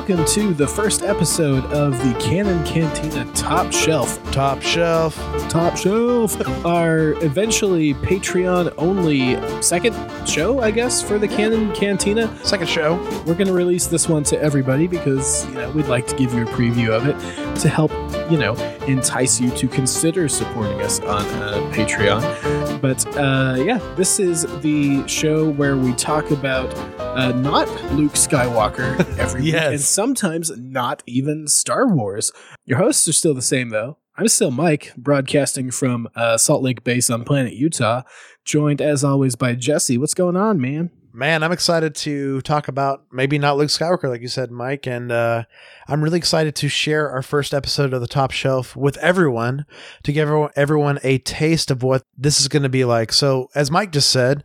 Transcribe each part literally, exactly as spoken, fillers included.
welcome to the first episode of the Canon Cantina Top Shelf. Top Shelf. Top Shelf. Our eventually Patreon-only second show, I guess, for the Canon Cantina. Second show. We're going to release this one to everybody because, you know, we'd like to give you a preview of it to help, you know, entice you to consider supporting us on uh, Patreon. But, uh, yeah, this is the show where we talk about uh, not Luke Skywalker every week, yes. and sometimes not even Star Wars. Your hosts are still the same, though. I'm still Mike, broadcasting from uh, Salt Lake Base on planet Utah, joined, as always, by Jesse. What's going on, man? Man, I'm excited to talk about maybe not Luke Skywalker, like you said, Mike, and uh, I'm really excited to share our first episode of the Top Shelf with everyone to give everyone a taste of what this is going to be like. So, as Mike just said,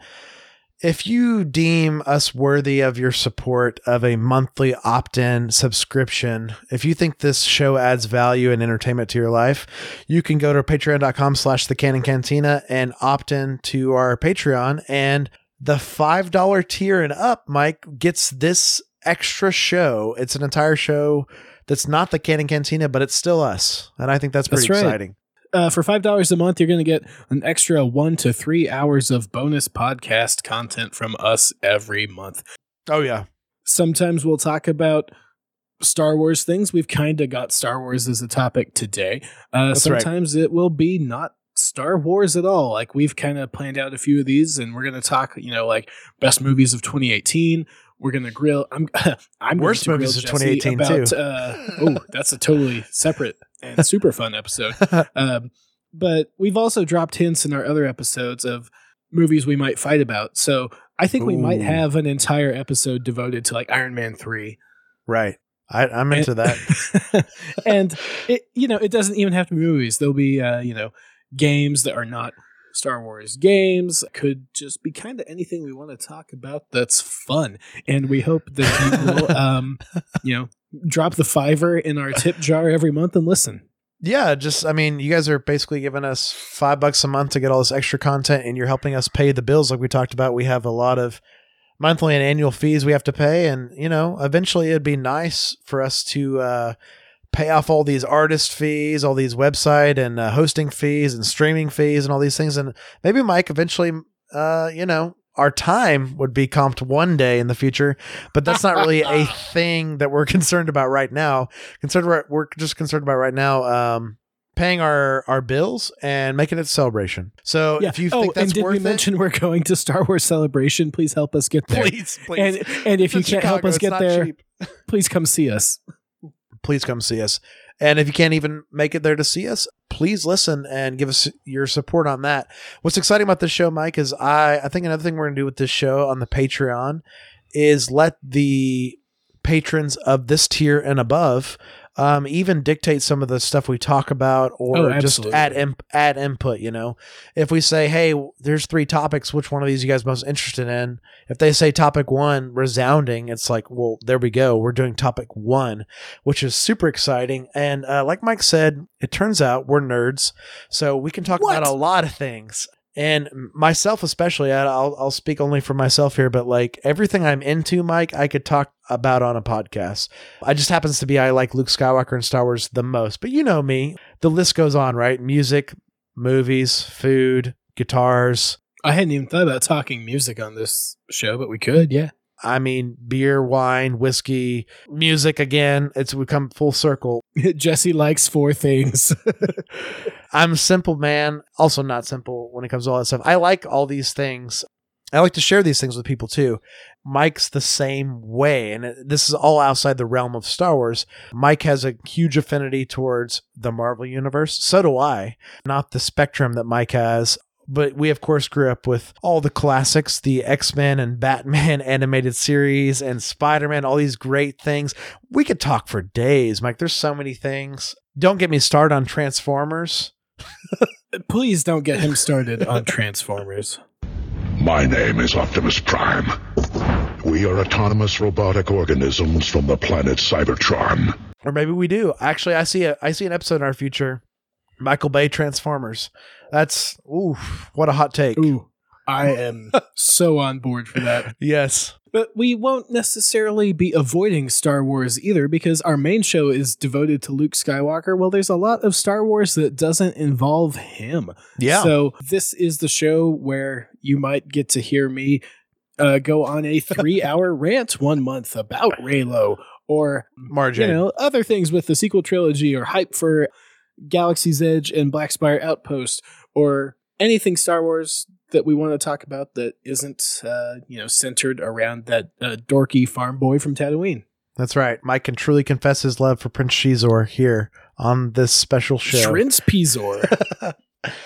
if you deem us worthy of your support of a monthly opt-in subscription, if you think this show adds value and entertainment to your life, you can go to patreon.com slash the Canon Cantina and opt in to our Patreon. And the five dollar tier and up, Mike, gets this extra show. It's an entire show that's not the Canon Cantina, but it's still us. And I think that's pretty That's right. exciting. Uh, for five dollars a month, you're going to get an extra one to three hours of bonus podcast content from us every month. Oh, yeah. Sometimes we'll talk about Star Wars things. We've kind of got Star Wars as a topic today. Uh, That's right. sometimes it will be not Star Wars at all. Like, we've kind of planned out a few of these, and we're going to talk, you know, like best movies of twenty eighteen. We're going to grill. I'm, I'm Worst going to movies grill of twenty eighteen about, too. Uh, oh, that's a totally separate and super fun episode. Um, but we've also dropped hints in our other episodes of movies we might fight about. So I think we Ooh. might have an entire episode devoted to like Iron Man three. Right. I, I'm into and, that. And it, you know, it doesn't even have to be movies. There'll be, uh, you know, games that are not Star Wars games. Could just be kind of anything we want to talk about that's fun. And we hope that you will, um, you know, drop the fiver in our tip jar every month and listen. Yeah, just, I mean, you guys are basically giving us five bucks a month to get all this extra content, and you're helping us pay the bills like we talked about. We have a lot of monthly and annual fees we have to pay, and, you know, eventually it'd be nice for us to uh, pay off all these artist fees, all these website and uh, hosting fees and streaming fees and all these things. And maybe, Mike, eventually, uh, you know, our time would be comped one day in the future, but that's not really a thing that we're concerned about right now. Concerned, we're just concerned about right now, um, paying our, our bills and making it a celebration. So Yeah. if you oh, think that's and did worth we it, mention we're going to Star Wars Celebration? Please help us get there. please, please. And, and if you It's can't help Chicago, us it's get not there, cheap. please come see us. Please come see us. And if you can't even make it there to see us, please listen and give us your support on that. What's exciting about this show, Mike, is I, I think another thing we're going to do with this show on the Patreon is let the patrons of this tier and above um, even dictate some of the stuff we talk about, or Oh, just absolutely. add imp- add input. You know, if we say, hey, there's three topics, which one of these you guys most interested in? If they say topic one, resounding, it's like, well, there we go. We're doing topic one, which is super exciting. And uh, like Mike said, it turns out we're nerds, so we can talk What? about a lot of things. And myself especially, I- I'll I'll speak only for myself here, but like everything I'm into, Mike, I could talk about on a podcast. I just happens to be I like Luke Skywalker and Star Wars the most. But you know me, the list goes on, right? Music, movies, food, guitars. I hadn't even thought about talking music on this show, but we could, yeah. I mean, beer, wine, whiskey, music again. It's become full circle. Jesse likes four things. I'm a simple man, also not simple when it comes to all that stuff. I like all these things. I like to share these things with people too. Mike's the same way, and it, this is all outside the realm of Star Wars. Mike has a huge affinity towards the Marvel Universe. So do I. Not the spectrum that Mike has. But we, of course, grew up with all the classics, the X-Men and Batman animated series and Spider-Man, all these great things. We could talk for days, Mike. There's so many things. Don't get me started on Transformers. Please don't get him started on Transformers. My name is Optimus Prime. We are autonomous robotic organisms from the planet Cybertron. Or maybe we do. Actually, I see a I see an episode in our future. Michael Bay Transformers. That's, ooh, what a hot take. Ooh, I am so on board for that. Yes. But we won't necessarily be avoiding Star Wars either, because our main show is devoted to Luke Skywalker. Well, there's a lot of Star Wars that doesn't involve him. Yeah. So this is the show where you might get to hear me uh, go on a three-hour rant one month about Reylo, or Margin. you know, other things with the sequel trilogy, or hype for Galaxy's Edge and Black Spire Outpost, or anything Star Wars that we want to talk about that isn't, uh, you know, centered around that uh, dorky farm boy from Tatooine. That's right. Mike can truly confess his love for Prince Shizor here on this special show. Prince Pizor.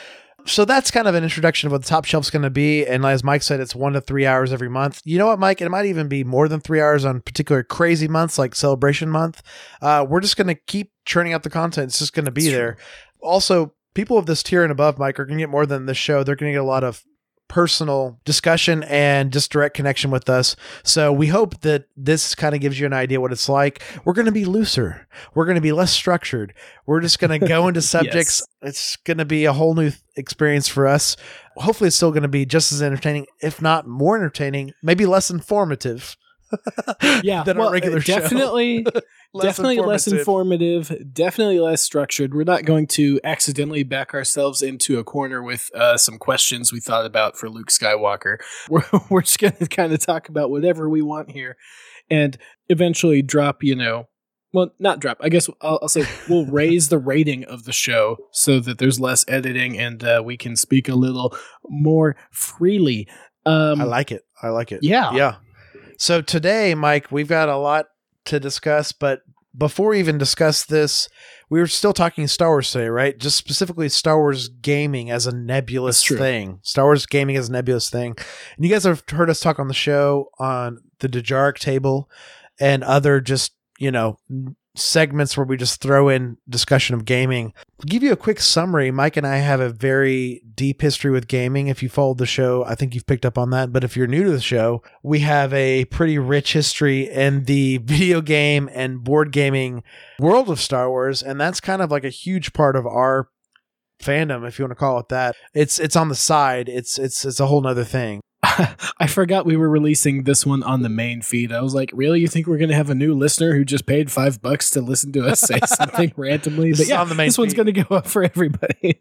So that's kind of an introduction of what the top shelf's going to be. And as Mike said, it's one to three hours every month. You know what, Mike? It might even be more than three hours on particular crazy months like Celebration Month. Uh, we're just going to keep churning out the content. It's just going to be That's there. true. Also, people of this tier and above, Mike, are going to get more than this show. They're going to get a lot of personal discussion and just direct connection with us. So we hope that this kind of gives you an idea what it's like. We're going to be looser. We're going to be less structured. We're just going to go into subjects. Yes. It's going to be a whole new th- experience for us. Hopefully it's still going to be just as entertaining, if not more entertaining, maybe less informative. Yeah, than well, our regular show. definitely, Less definitely less informative. informative, definitely less structured. We're not going to accidentally back ourselves into a corner with uh, some questions we thought about for Luke Skywalker. We're, we're just going to kind of talk about whatever we want here, and eventually drop, you know, well, not drop. I guess I'll, I'll say we'll raise the rating of the show so that there's less editing and uh, we can speak a little more freely. Um, I like it. I like it. Yeah. Yeah. So today, Mike, we've got a lot to discuss, but before we even discuss this, we were still talking Star Wars today, right? Just specifically Star Wars gaming as a nebulous thing. Star Wars gaming as a nebulous thing. And you guys have heard us talk on the show on the Dejarik table and other just, you know, segments where we just throw in discussion of gaming. I'll give you a quick summary. Mike and I have a very deep history with gaming. If you followed the show, I think you've picked up on that. But if you're new to the show, we have a pretty rich history in the video game and board gaming world of Star Wars. And that's kind of like a huge part of our fandom, if you want to call it that. It's it's on the side. It's it's it's a whole nother thing. I forgot we were releasing this one on the main feed. I was like, really? You think we're going to have a new listener who just paid five bucks to listen to us say something randomly? This But is yeah, on the main this one's feed. going to go up for everybody.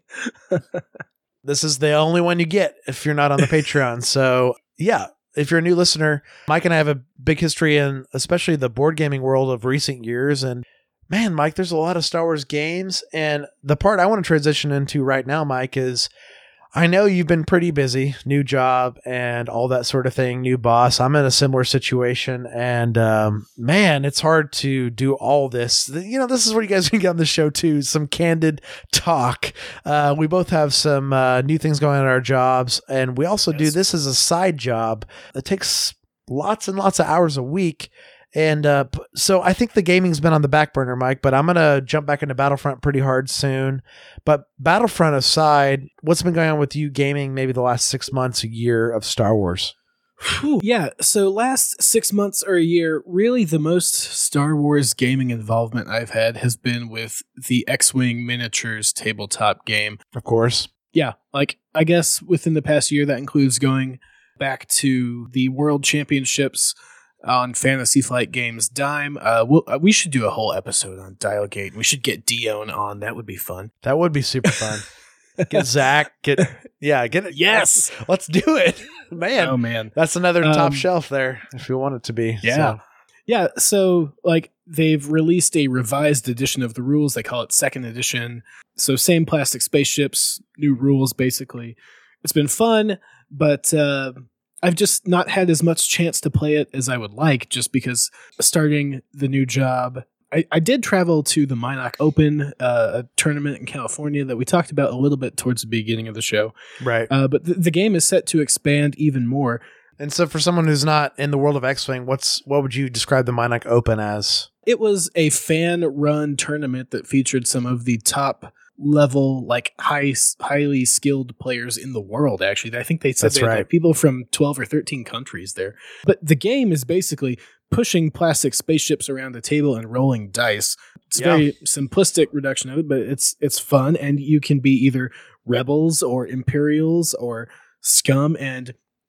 This is the only one you get if you're not on the Patreon. So yeah, if you're a new listener, Mike and I have a big history in especially the board gaming world of recent years. And man, Mike, there's a lot of Star Wars games. And the part I want to transition into right now, Mike, is I know you've been pretty busy, new job and all that sort of thing, new boss. I'm in a similar situation. And um, man, it's hard to do all this. You know, this is where you guys can get on the show too. Some candid talk. Uh, we both have some uh, new things going on in our jobs. And we also Yes. do this as a side job that takes lots and lots of hours a week. And uh, p- so I think the gaming's been on the back burner, Mike, but I'm going to jump back into Battlefront pretty hard soon. But Battlefront aside, what's been going on with you gaming maybe the last six months, a year of Star Wars? Whew. Yeah, so last six months or a year, really the most Star Wars gaming involvement I've had has been with the X-Wing Miniatures tabletop game. Of course. Yeah, like I guess within the past year, that includes going back to the World Championships on Fantasy Flight Games Dime. Uh, we'll, uh, we should do a whole episode on Dialgate. We should get Dion on. That would be fun. That would be super fun. Get Zach, get, yeah, get it. Yes. Let's, let's do it. Man, Oh, man. that's another top Um, shelf there if you want it to be. Yeah. So, Yeah, so like they've released a revised edition of the rules. They call it second edition. So same plastic spaceships, new rules basically. It's been fun, but uh, I've just not had as much chance to play it as I would like, just because starting the new job. I, I did travel to the Minot Open, uh, a tournament in California that we talked about a little bit towards the beginning of the show. right. Uh, but th- the game is set to expand even more. And so for someone who's not in the world of X-Wing, what's, what would you describe the Minot Open as? It was a fan-run tournament that featured some of the top level, like high, highly skilled players in the world. Actually, I think they said That's they had right. like, people from twelve or thirteen countries there. But the game is basically pushing plastic spaceships around a table and rolling dice. It's a Yeah. very simplistic reduction of it, but it's it's fun, and you can be either rebels or Imperials or scum, and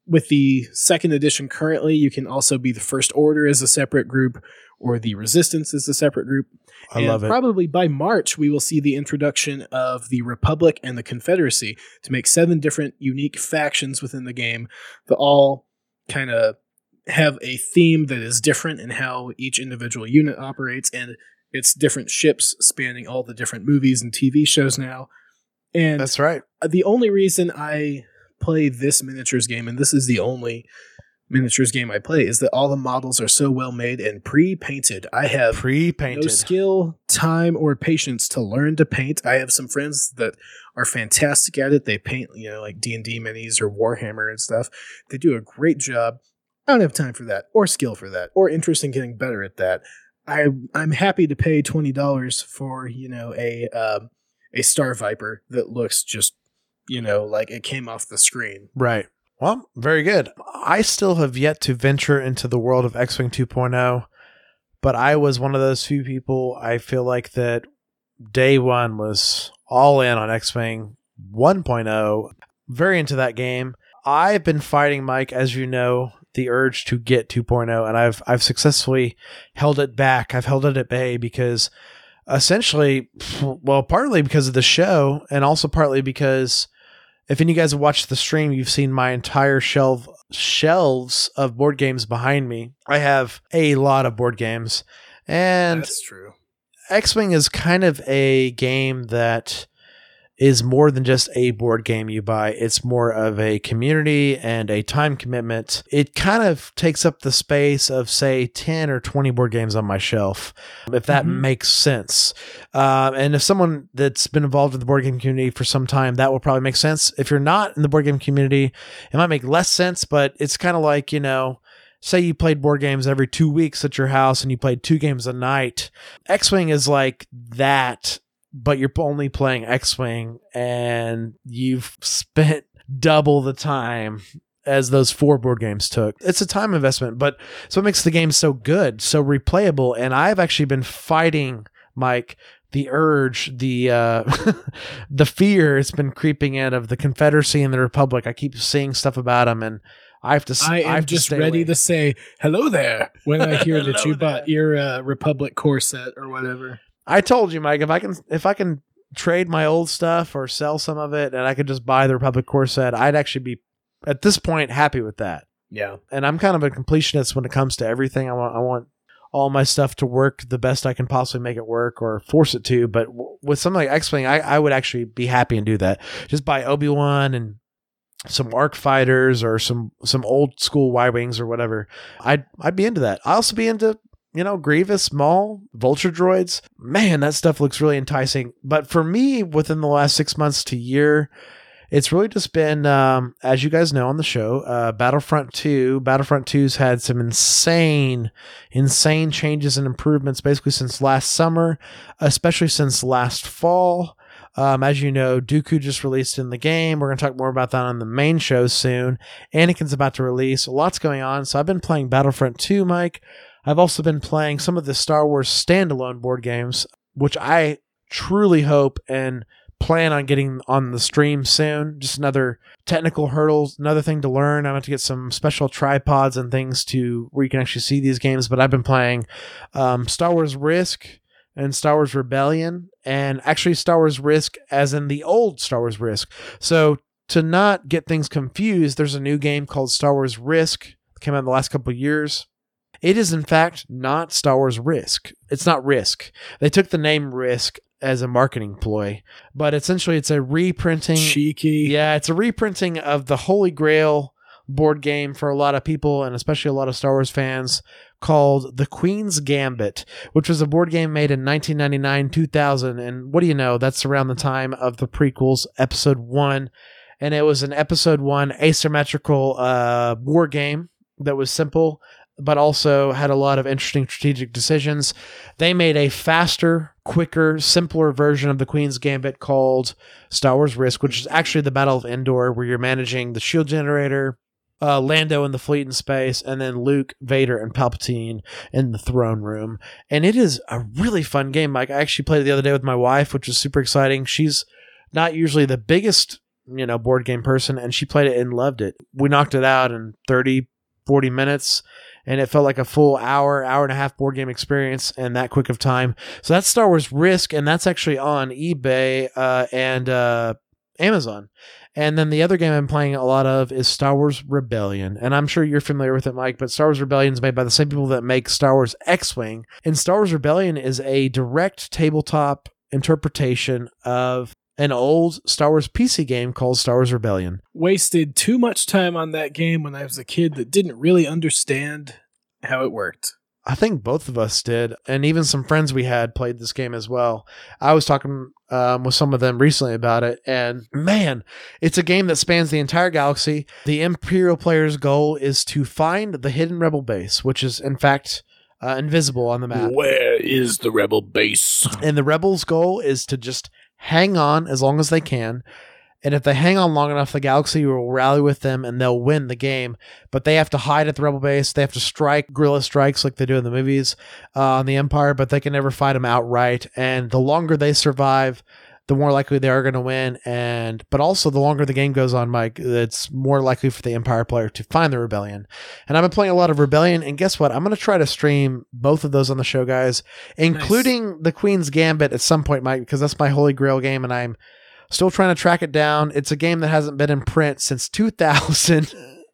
with the second edition currently, you can also be the First Order as a separate group or the Resistance as a separate group. I and love it. Probably by March, we will see the introduction of the Republic and the Confederacy to make seven different unique factions within the game that all kind of have a theme that is different in how each individual unit operates, and it's different ships spanning all the different movies and T V shows now. And That's right. the only reason I play this miniatures game, and this is the only miniatures game I play, is that all the models are so well made and pre-painted. I have Pre-painted. no skill, time, or patience to learn to paint. I have some friends that are fantastic at it. They paint, you know, like D and D minis or Warhammer and stuff. They do a great job. I don't have time for that, or skill for that, or interest in getting better at that. I I'm happy to pay twenty dollars for, you know, a um, a Star Viper that looks just, you know, like it came off the screen. Right. Well, very good. I still have yet to venture into the world of X-Wing two point oh, but I was one of those few people, I feel like, that day one was all in on X-Wing one point oh, very into that game. I've been fighting, Mike, as you know, the urge to get two point oh, and I've I've successfully held it back. I've held it at bay because essentially, well, partly because of the show, and also partly because if any of you guys have watched the stream, you've seen my entire shelf shelves of board games behind me. I have a lot of board games, and That's true. X-Wing is kind of a game that is more than just a board game you buy. It's more of a community and a time commitment. It kind of takes up the space of, say, ten or twenty board games on my shelf, if that Mm-hmm. makes sense. Uh, and if someone that's been involved in the board game community for some time, that will probably make sense. If you're not in the board game community, it might make less sense, but it's kind of like, you know, say you played board games every two weeks at your house and you played two games a night. X-Wing is like that, but you're only playing X-Wing and you've spent double the time as those four board games took. It's a time investment, but so it makes the game so good, so replayable. And I've actually been fighting, Mike, the urge, the uh, the fear has been creeping in of the Confederacy and the Republic. I keep seeing stuff about them, and I have to. I am have just to stay ready away. to say hello there when I hear that you Hello bought there. your uh, Republic core set or whatever. I told you, Mike, if I can if I can trade my old stuff or sell some of it and I could just buy the Republic core set, I'd actually be, at this point, happy with that. Yeah. And I'm kind of a completionist when it comes to everything. I want I want all my stuff to work the best I can possibly make it work or force it to. But w- with something like X-Wing, I, I would actually be happy and do that. Just buy Obi-Wan and some ARC fighters or some some old school Y-Wings or whatever. I'd I'd be into that. I'd also be into, you know, Grievous, Maul, Vulture droids. Man, that stuff looks really enticing. But for me, within the last six months to year, it's really just been, um, as you guys know on the show, uh, Battlefront two. Battlefront two's had some insane, insane changes and improvements basically since last summer, especially since last fall. Um, as you know, Dooku just released in the game. We're going to talk more about that on the main show soon. Anakin's about to release. Lots going on. So I've been playing Battlefront two, Mike. I've also been playing some of the Star Wars standalone board games, which I truly hope and plan on getting on the stream soon. Just another technical hurdle, another thing to learn. I'm going to get some special tripods and things to where you can actually see these games. But I've been playing um, Star Wars Risk and Star Wars Rebellion, and actually Star Wars Risk as in the old Star Wars Risk. So to not get things confused, there's a new game called Star Wars Risk that came out in the last couple of years. It is, in fact, not Star Wars Risk. It's not Risk. They took the name Risk as a marketing ploy, but essentially it's a reprinting. Cheeky. Yeah, it's a reprinting of the Holy Grail board game for a lot of people, and especially a lot of Star Wars fans, called The Queen's Gambit, which was a board game made in nineteen ninety-nine, two thousand. And what do you know? That's around the time of the prequels, Episode one. And it was an Episode one asymmetrical uh, war game that was simple, but also had a lot of interesting strategic decisions. They made a faster, quicker, simpler version of the Queen's Gambit called Star Wars Risk, which is actually the Battle of Endor, where you're managing the shield generator, uh, Lando in the fleet in space, and then Luke, Vader, and Palpatine in the throne room. And it is a really fun game, Mike. I actually played it the other day with my wife, which was super exciting. She's not usually the biggest you know, board game person, and she played it and loved it. We knocked it out in thirty, forty minutes, and it felt like a full hour, hour and a half board game experience in that quick of time. So that's Star Wars Risk, and that's actually on eBay uh, and uh, Amazon. And then the other game I'm playing a lot of is Star Wars Rebellion. And I'm sure you're familiar with it, Mike, but Star Wars Rebellion is made by the same people that make Star Wars X-Wing. And Star Wars Rebellion is a direct tabletop interpretation of an old Star Wars P C game called Star Wars Rebellion. Wasted too much time on that game when I was a kid that didn't really understand how it worked. I think both of us did, and even some friends we had played this game as well. I was talking um, with some of them recently about it, and man, it's a game that spans the entire galaxy. The Imperial player's goal is to find the hidden Rebel base, which is, in fact, uh, invisible on the map. Where is the Rebel base? And the Rebels' goal is to just hang on as long as they can. And if they hang on long enough, the galaxy will rally with them and they'll win the game. But they have to hide at the Rebel base. They have to strike guerrilla strikes like they do in the movies uh, on the Empire, but they can never fight them outright. And the longer they survive, the more likely they are going to win. And but also the longer the game goes on, Mike, it's more likely for the Empire player to find the Rebellion. And I've been playing a lot of Rebellion, and guess what? I'm going to try to stream both of those on the show, guys, including nice. The Queen's Gambit at some point, Mike, because that's my holy grail game, and I'm still trying to track it down. It's a game that hasn't been in print since two thousand.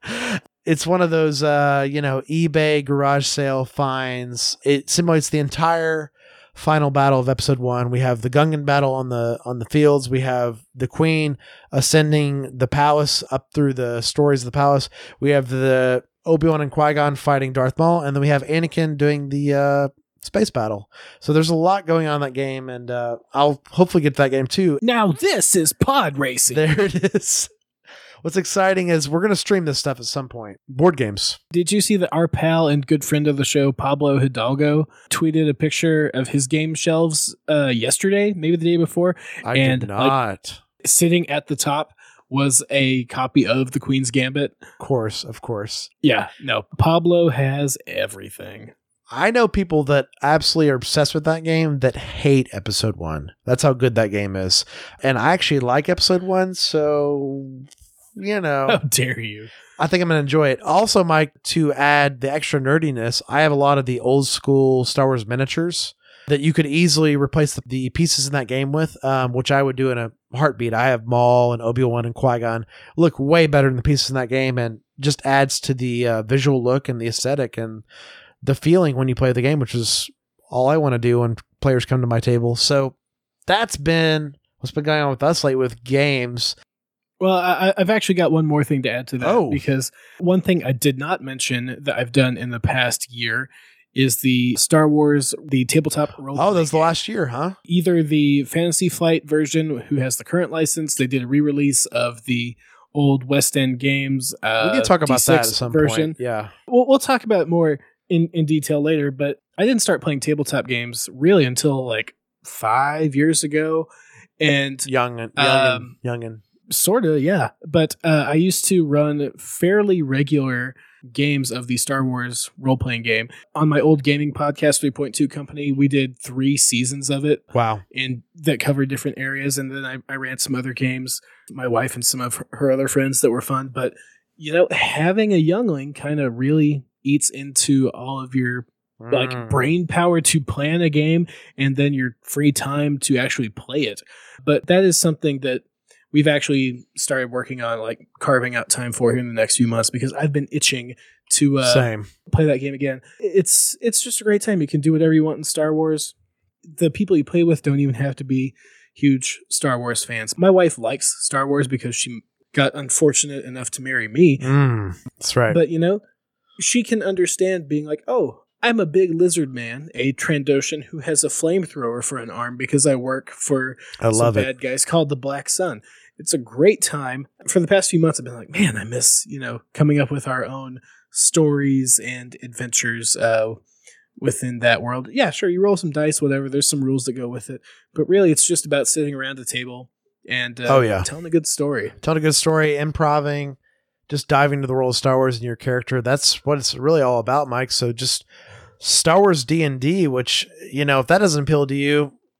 It's one of those, uh, you know, eBay garage sale finds. It simulates the entire final battle of episode one. We have the Gungan battle on the on the fields. We have the Queen ascending the palace up through the stories of the palace. We have the Obi-Wan and Qui-Gon fighting Darth Maul, and then we have Anakin doing the uh, space battle. So there's a lot going on in that game, and uh, I'll hopefully get to that game too. Now this is pod racing. There it is. What's exciting is we're going to stream this stuff at some point. Board games. Did you see that our pal and good friend of the show, Pablo Hidalgo, tweeted a picture of his game shelves uh, yesterday, maybe the day before? I and, did not. Like, sitting at the top was a copy of The Queen's Gambit. Of course, of course. Yeah, no. Pablo has everything. I know people that absolutely are obsessed with that game that hate episode one. That's how good that game is. And I actually like episode one, so, you know. How dare you? I think I'm going to enjoy it. Also, Mike, to add the extra nerdiness, I have a lot of the old school Star Wars miniatures that you could easily replace the, the pieces in that game with, um, which I would do in a heartbeat. I have Maul and Obi-Wan and Qui-Gon look way better than the pieces in that game, and just adds to the uh, visual look and the aesthetic and the feeling when you play the game, which is all I want to do when players come to my table. So that's been what's been going on with us lately with games. Well, I, I've actually got one more thing to add to that. Oh. Because one thing I did not mention that I've done in the past year is the Star Wars, the tabletop role. Oh, that was the last year, huh? Either the Fantasy Flight version, who has the current license, they did a re-release of the old West End Games. Uh, we can talk about D six that at some version. point. Yeah. We'll, we'll talk about it more in, in detail later, but I didn't start playing tabletop games really until like five years ago. And Young and, young um, and, young and. Sort of, yeah. But uh, I used to run fairly regular games of the Star Wars role-playing game. On my old gaming podcast, three point two Company, we did three seasons of it. Wow. And that covered different areas. And then I, I ran some other games, my wife and some of her, her other friends that were fun. But, you know, having a youngling kind of really eats into all of your like Mm. brain power to plan a game and then your free time to actually play it. But that is something that we've actually started working on, like carving out time for here in the next few months, because I've been itching to uh, Same. play that game again. It's it's just a great time. You can do whatever you want in Star Wars. The people you play with don't even have to be huge Star Wars fans. My wife likes Star Wars because she got unfortunate enough to marry me. Mm, that's right. But, you know, she can understand being like, oh, I'm a big lizard man, a Trandoshan who has a flamethrower for an arm because I work for I love some it. bad guys called the Black Sun. It's a great time. For the past few months, I've been like, man, I miss, you know, coming up with our own stories and adventures uh, within that world. Yeah, sure, you roll some dice, whatever. There's some rules that go with it. But really, it's just about sitting around a table and uh, Oh, yeah. telling a good story. Telling a good story, improving, just diving into the world of Star Wars and your character. That's what it's really all about, Mike. So just Star Wars D and D, which, you know, if that doesn't appeal to you,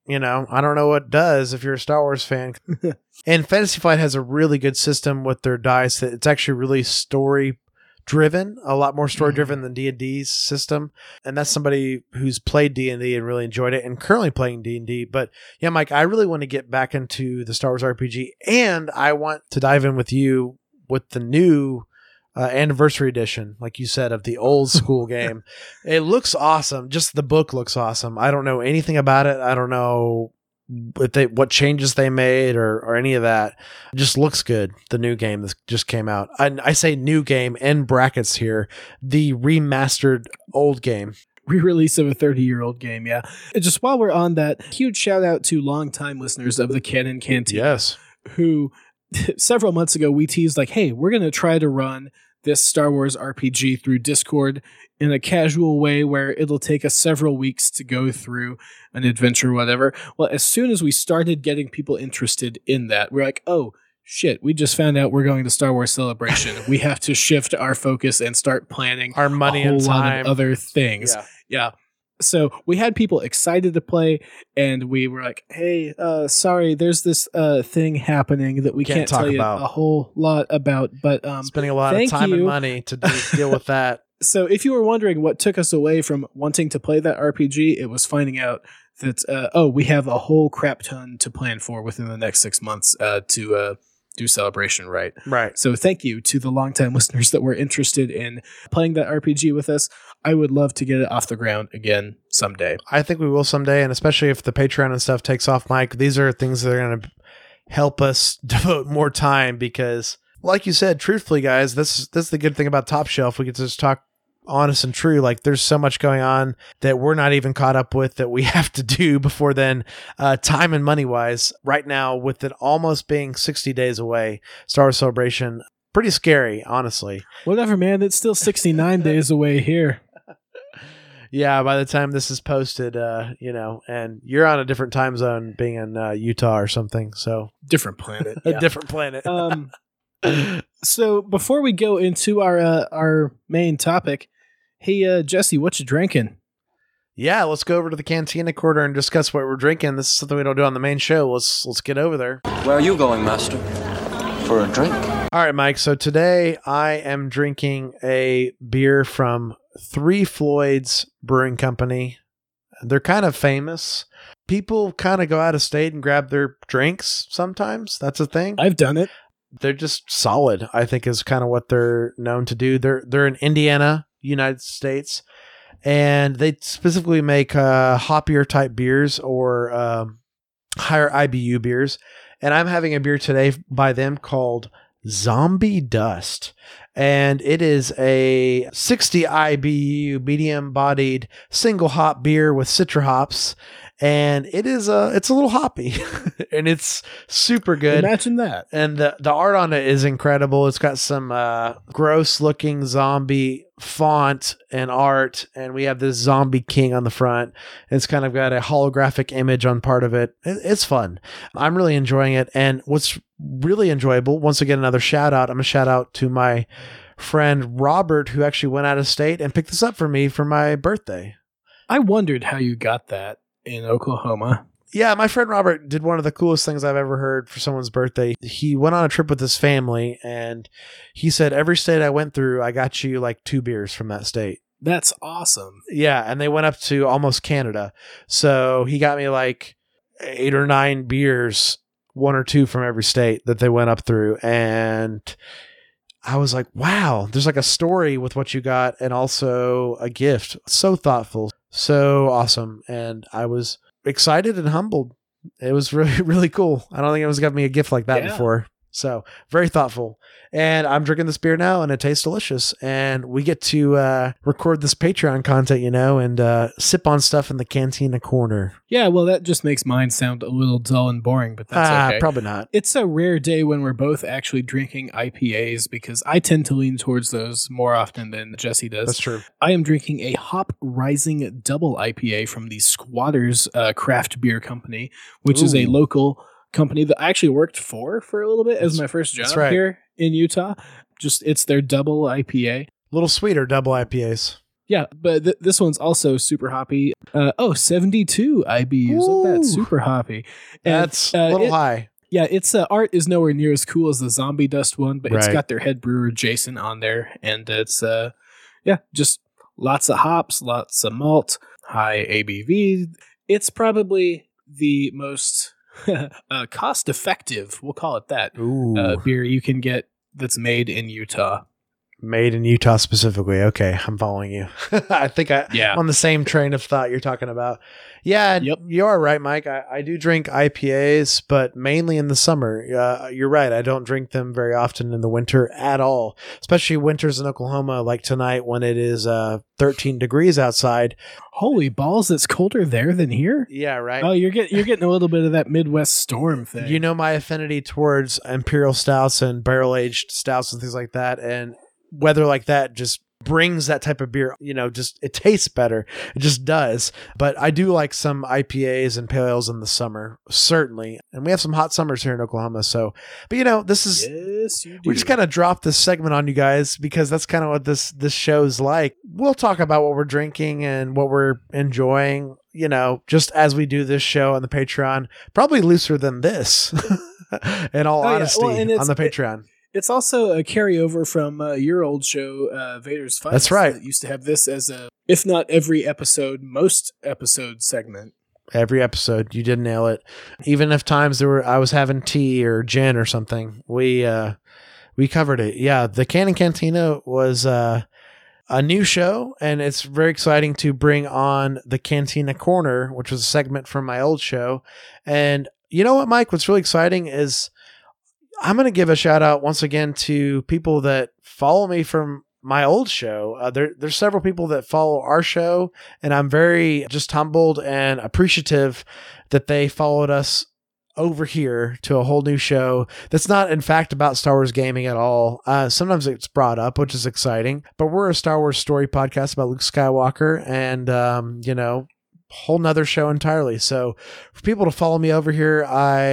you know, I don't know what does if you're a Star Wars fan. And Fantasy Flight has a really good system with their dice. That it's actually really story driven, a lot more story driven than D and D's system. And that's somebody who's played D and D and really enjoyed it and currently playing D and D. But yeah, Mike, I really want to get back into the Star Wars R P G, and I want to dive in with you with the new uh, anniversary edition, like you said, of the old school game. It looks awesome. Just the book looks awesome. I don't know anything about it. I don't know what they what changes they made or or any of that. It just looks good. The new game that just came out. I, I say new game in brackets here. The remastered old game. Re-release of a thirty-year-old game, yeah. And just while we're on that, huge shout out to longtime listeners of the Canon Cantina. Yes. Who several months ago we teased like, hey, we're going to try to run this Star Wars R P G through Discord in a casual way where it'll take us several weeks to go through an adventure or whatever. Well, as soon as we started getting people interested in that, we're like, oh, shit, we just found out we're going to Star Wars Celebration. We have to shift our focus and start planning our money a whole and lot time. of other things. Yeah. Yeah. So we had people excited to play, and we were like, hey, uh, sorry, there's this uh, thing happening that we Can't can't, talk tell you about. a whole lot about, but um, Spending a lot of thank time and you. money to do, deal with that. So if you were wondering what took us away from wanting to play that R P G, it was finding out that, uh, oh, we have a whole crap ton to plan for within the next six months uh, to uh, do Celebration right. Right. So thank you to the longtime listeners that were interested in playing that R P G with us. I would love to get it off the ground again someday. I think we will someday, and especially if the Patreon and stuff takes off, Mike, these are things that are going to help us devote more time because, like you said, truthfully, guys, this, this is the good thing about Top Shelf. We get to just talk honest and true. Like there's so much going on that we're not even caught up with that we have to do before then, uh, time and money wise. Right now, with it almost being sixty days away, Star Wars Celebration, pretty scary, honestly. Whatever, man. It's still sixty-nine days away here. Yeah, by the time this is posted, uh, you know, and you're on a different time zone being in uh, Utah or something. So Different planet. a Yeah. different planet. um, so before we go into our uh, our main topic, hey, uh, Jesse, what you drinking? Yeah, let's go over to the Cantina Corner and discuss what we're drinking. This is something we don't do on the main show. Let's let's get over there. Where are you going, Master? For a drink? All right, Mike. So today I am drinking a beer from Three Floyds Brewing Company. They're kind of famous. People kind of go out of state and grab their drinks sometimes. That's a thing. I've done it. They're just solid, I think, is kind of what they're known to do. They're they're in Indiana, United States, and they specifically make uh, hoppier type beers or um, higher I B U beers. And I'm having a beer today by them called Zombie Dust. And it is a sixty I B U medium bodied single hop beer with Citra hops. And it is a, it's a little hoppy and it's super good. Imagine that. And the, the art on it is incredible. It's got some uh, gross looking zombie font and art. And we have this zombie king on the front. It's kind of got a holographic image on part of it. it. It's fun. I'm really enjoying it. And what's really enjoyable, once again, another shout out. I'm going to shout out to my friend Robert, who actually went out of state and picked this up for me for my birthday. I wondered how you got that in Oklahoma. Yeah, my friend Robert did one of the coolest things I've ever heard for someone's birthday. He went on a trip with his family, and he said, every state I went through, I got you like two beers from that state. That's awesome. Yeah, and they went up to almost Canada. So he got me like eight or nine beers, one or two from every state that they went up through. And I was like, wow, there's like a story with what you got and also a gift. So thoughtful, so awesome. And I was excited and humbled. It was really, really cool. I don't think anyone's given me a gift like that Yeah. before. So very thoughtful. And I'm drinking this beer now and it tastes delicious. And we get to uh, record this Patreon content, you know, and uh, sip on stuff in the Cantina Corner. Yeah, well, that just makes mine sound a little dull and boring, but that's ah, okay. Probably not. It's a rare day when we're both actually drinking I P As because I tend to lean towards those more often than Jesse does. That's true. I am drinking a Hop Rising Double I P A from the Squatters uh, Craft Beer Company, which is a Ooh. local company that I actually worked for for a little bit as That's- my first job that's right. here in Utah. Just it's their double I P A. A little sweeter double I P As. Yeah, but th- this one's also super hoppy. Uh, oh, seventy-two I B Us. Look at that, super hoppy. And, That's a uh, little it- high. Yeah, its uh, art is nowhere near as cool as the Zombie Dust one, but it's Right. got their head brewer Jason on there, and it's uh, yeah, just lots of hops, lots of malt, high A B V. It's probably the most uh, cost-effective, we'll call it that, Ooh. uh, beer you can get that's made in Utah. Made in Utah specifically. Okay, I'm following you. I think I, Yeah. I'm on the same train of thought you're talking about. Yeah, Yep. you are right, Mike. I, I do drink I P As, but mainly in the summer. Uh, you're right. I don't drink them very often in the winter at all, especially winters in Oklahoma like tonight when it is uh, thirteen degrees outside. Holy balls, it's colder there than here? Yeah, right. Oh, you're getting you're getting a little bit of that Midwest storm thing. You know my affinity towards imperial stouts and barrel aged stouts and things like that, and weather like that just brings that type of beer. You know, just it tastes better. It just does. But I do like some I P As and pale ales in the summer, certainly. And we have some hot summers here in Oklahoma. So, but you know, this is Yes, you do. we just kind of dropped this segment on you guys because that's kind of what this this show's like. We'll talk about what we're drinking and what we're enjoying, you know, just as we do this show on the Patreon. Probably looser than this, in all Oh, yeah. honesty, Well, and it's- on the Patreon. It's also a carryover from uh, your old show, uh, Vader's Fight. That's right. That used to have this as a, if not every episode, most episode segment. Every episode, you did nail it. Even if times there were I was having tea or gin or something, we uh, we covered it. Yeah, the Cannon Cantina was uh, a new show, and it's very exciting to bring on the Cantina Corner, which was a segment from my old show. And you know what, Mike? What's really exciting is I'm going to give a shout out once again to people that follow me from my old show. Uh, there, there's several people that follow our show, and I'm very just humbled and appreciative that they followed us over here to a whole new show that's not in fact about Star Wars gaming at all. Uh, sometimes it's brought up, which is exciting, but we're a Star Wars story podcast about Luke Skywalker, and um, you know, whole nother show entirely. So for people to follow me over here,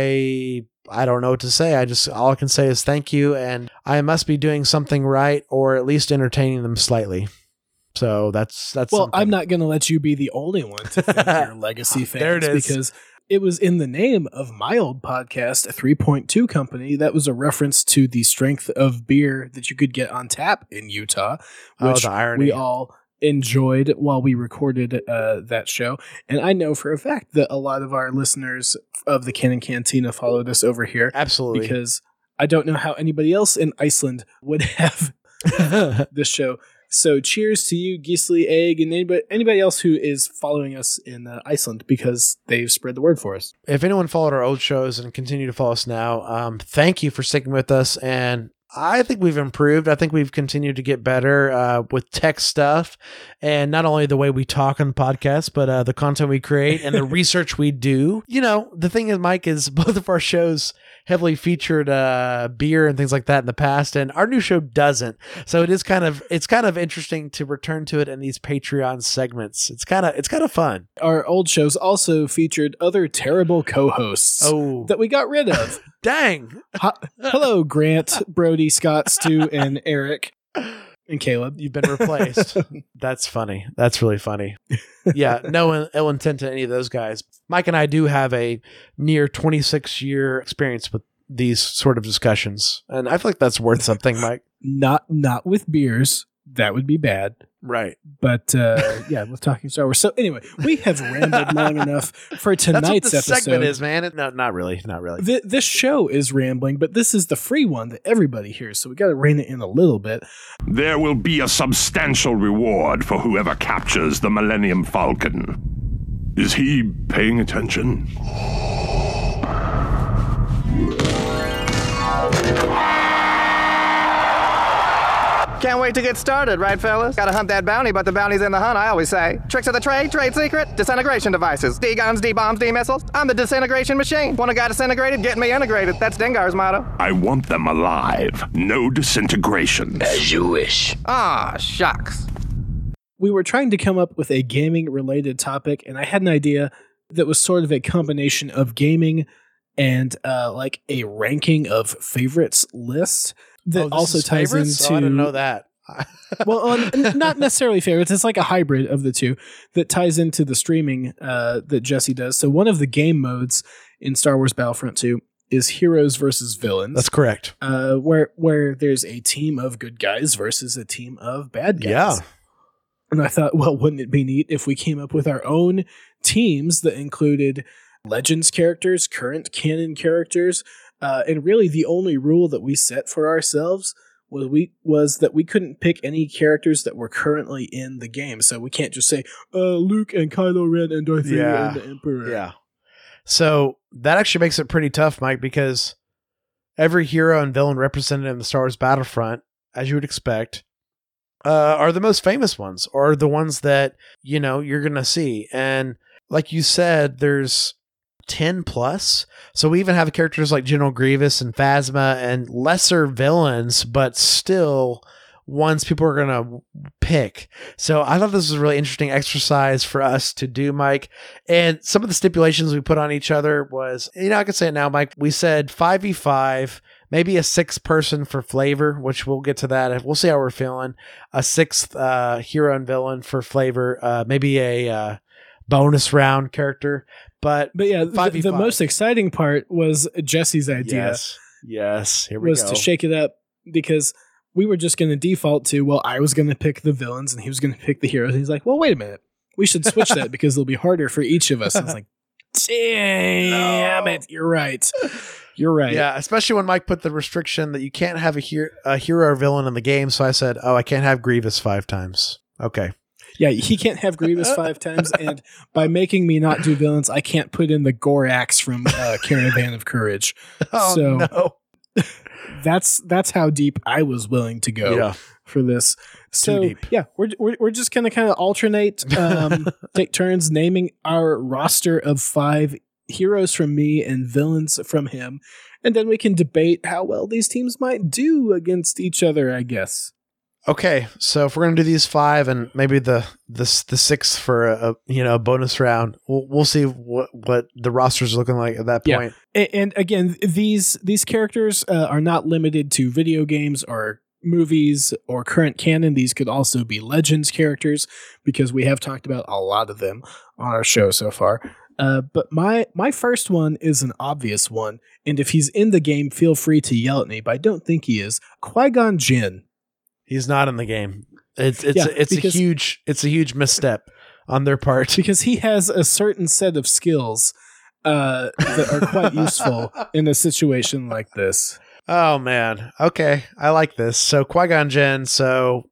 I I don't know what to say. I just, all I can say is thank you. And I must be doing something right, or at least entertaining them slightly. So that's, that's, Well, something. I'm not going to let you be the only one to thank your legacy fans. There it is. Because it was in the name of my old podcast, three point two Company. That was a reference to the strength of beer that you could get on tap in Utah, Oh, which the irony. we all enjoyed while we recorded uh, that show. And I know for a fact that a lot of our listeners of the Cannon Cantina followed us over here. Absolutely. Because I don't know how anybody else in Iceland would have this show. So cheers to you, Gisli Egg, and anybody, anybody else who is following us in uh, Iceland, because they've spread the word for us. If anyone followed our old shows and continue to follow us now, um, thank you for sticking with us. And I think we've improved. I think we've continued to get better uh, with tech stuff, and not only the way we talk on the podcast, but uh, the content we create and the research we do. You know, the thing is, Mike, is both of our shows heavily featured uh, beer and things like that in the past, and our new show doesn't. So it is kind of it's kind of interesting to return to it in these Patreon segments. It's kind of it's kind of fun. Our old shows also featured other terrible co-hosts Oh, that we got rid of. dang! Hi- Hello, Grant, Brody, Scott, Stu, and Eric, and Caleb. You've been replaced. That's funny. That's really funny. Yeah, no ill intent to any of those guys. Mike and I do have a near twenty-six year experience with these sort of discussions, and I feel like that's worth something, Mike. Not not with beers. That would be bad. Right. But uh, yeah, with talking Star Wars. So anyway, we have rambled long enough for That's what tonight's this episode. segment is, man. It, no, not really. Not really. Th- this show is rambling, but this is the free one that everybody hears, so we got to rein it in a little bit. There will be a substantial reward for whoever captures the Millennium Falcon. Is he paying attention? Can't wait to get started, right, fellas? Gotta hunt that bounty, but the bounty's in the hunt, I always say. Tricks of the trade, trade secret, disintegration devices. D-guns, D-bombs, D-missiles. I'm the disintegration machine. Want a guy disintegrated? Get me integrated. That's Dengar's motto. I want them alive. No disintegration. As you wish. Ah, shucks. We were trying to come up with a gaming-related topic, and I had an idea that was sort of a combination of gaming and uh, like a ranking of favorites list that Oh, this also is ties favorites? into. Oh, I didn't know that. well, uh, n- not necessarily favorites. It's like a hybrid of the two that ties into the streaming uh, that Jesse does. So one of the game modes in Star Wars Battlefront two is heroes versus villains. That's correct. Uh, where where there's a team of good guys versus a team of bad guys. Yeah. And I thought, well, wouldn't it be neat if we came up with our own teams that included Legends characters, current canon characters, uh, and really the only rule that we set for ourselves was we was that we couldn't pick any characters that were currently in the game. So we can't just say uh, Luke and Kylo Ren and Darth Vader Yeah. and the Emperor. Yeah. So that actually makes it pretty tough, Mike, because every hero and villain represented in the Star Wars Battlefront, as you would expect, uh, are the most famous ones, or the ones that, you know, you're going to see. And like you said, there's ten plus. So we even have characters like General Grievous and Phasma and lesser villains, but still ones people are going to pick. So I thought this was a really interesting exercise for us to do, Mike. And some of the stipulations we put on each other was, you know, I can say it now, Mike. We said five v five, maybe a sixth person for flavor, which we'll get to that. We'll see how we're feeling. A sixth uh, hero and villain for flavor, uh, maybe a uh, bonus round character. But But yeah, the, the most exciting part was Jesse's idea. Yes. Yes. Here we was go. to shake it up, because we were just going to default to, well, I was going to pick the villains and he was going to pick the heroes. And he's like, well, wait a minute. We should switch that because it'll be harder for each of us. I was like, damn it. You're right. You're right. Yeah, especially when Mike put the restriction that you can't have a, her- a hero or villain in the game. So I said, oh, I can't have Grievous five times. Okay. Yeah, he can't have Grievous five times. And by making me not do villains, I can't put in the Gorax from uh, Caravan of Courage. Oh, so no. that's that's how deep I was willing to go Yeah. for this. So deep. yeah, we're we're we're just gonna kind of alternate, um, take turns naming our roster of five heroes from me and villains from him, and then we can debate how well these teams might do against each other, I guess. Okay, so if we're gonna do these five and maybe the the the sixth for a, a you know a bonus round, we'll we'll see what what the roster's looking like at that Yeah. point. And, and again, these these characters uh, are not limited to video games or movies or current canon. These could also be Legends characters, because we have talked about a lot of them on our show so far. Uh, but my my first one is an obvious one, and if he's in the game, feel free to yell at me. But I don't think he is. Qui-Gon Jinn. He's not in the game. It's it's Yeah, a, it's a because- huge it's a huge misstep on their part. Because he has a certain set of skills uh, that are quite useful in a situation like this. Oh man. Okay. I like this. So Qui-Gon Jinn, so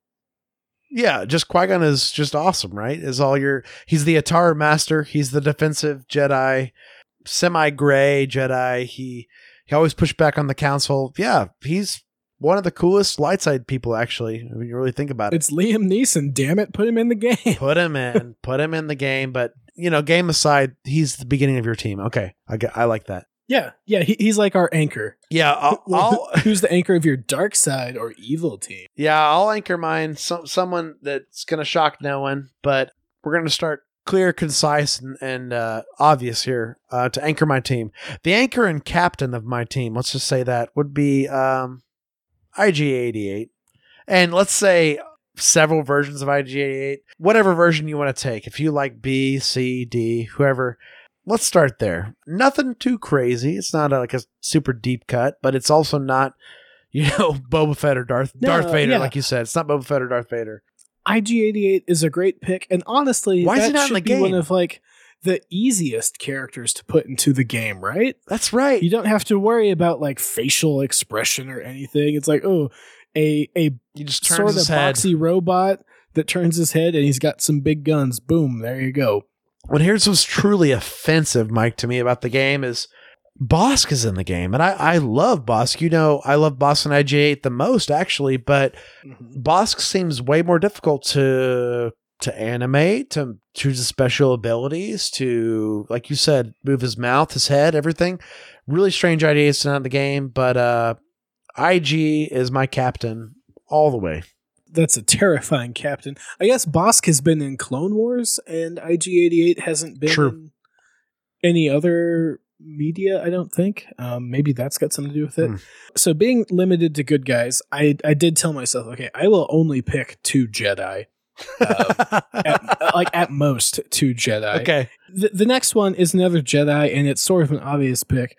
yeah, just Qui-Gon is just awesome, right? Is all your he's the Atara master, he's the defensive Jedi, semi-gray Jedi. He he always pushed back on the council. Yeah, he's one of the coolest light side people, actually, when you really think about it. It's Liam Neeson, damn it, put him in the game. Put him in. Put him in the game. But, you know, game aside, he's the beginning of your team. Okay. I, get, I like that. Yeah, yeah, he, he's like our anchor. Yeah, I'll, Well, I'll who's the anchor of your dark side or evil team? yeah, I'll anchor mine. Some someone that's gonna shock no one, but we're gonna start clear, concise, and, and uh, obvious here uh, to anchor my team. The anchor and captain of my team, let's just say that, would be um, I G eighty-eight, and let's say several versions of I G eighty-eight, whatever version you want to take. If you like B, C, D, whoever. Let's start there. Nothing too crazy. It's not a, like a super deep cut, but it's also not, you know, Boba Fett or Darth No, Darth Vader, yeah. like you said. It's not Boba Fett or Darth Vader. I G eighty-eight is a great pick, and honestly, Why is that he not in should the be one game? of like the easiest characters to put into the game, right? That's right. You don't have to worry about like facial expression or anything. It's like, oh, a a He just turns sort of his head. boxy robot that turns his head and he's got some big guns. Boom, there you go. Well, here's what's truly offensive, Mike, to me about the game is Bosk is in the game. And I, I love Bosk. You know, I love Bosk and I G eight the most, actually, but Bosk seems way more difficult to to animate, to choose his special abilities, to, like you said, move his mouth, his head, everything. Really strange ideas to not in the game, but uh, I G is my captain all the way. That's a terrifying captain. I guess Bosk has been in Clone Wars, and I G eighty-eight hasn't been True. in any other media, I don't think. Um, maybe that's got something to do with it. Hmm. So being limited to good guys, I I did tell myself, okay, I will only pick two Jedi. um, at, like at most two Jedi. Okay. The, the next one is another Jedi, and it's sort of an obvious pick.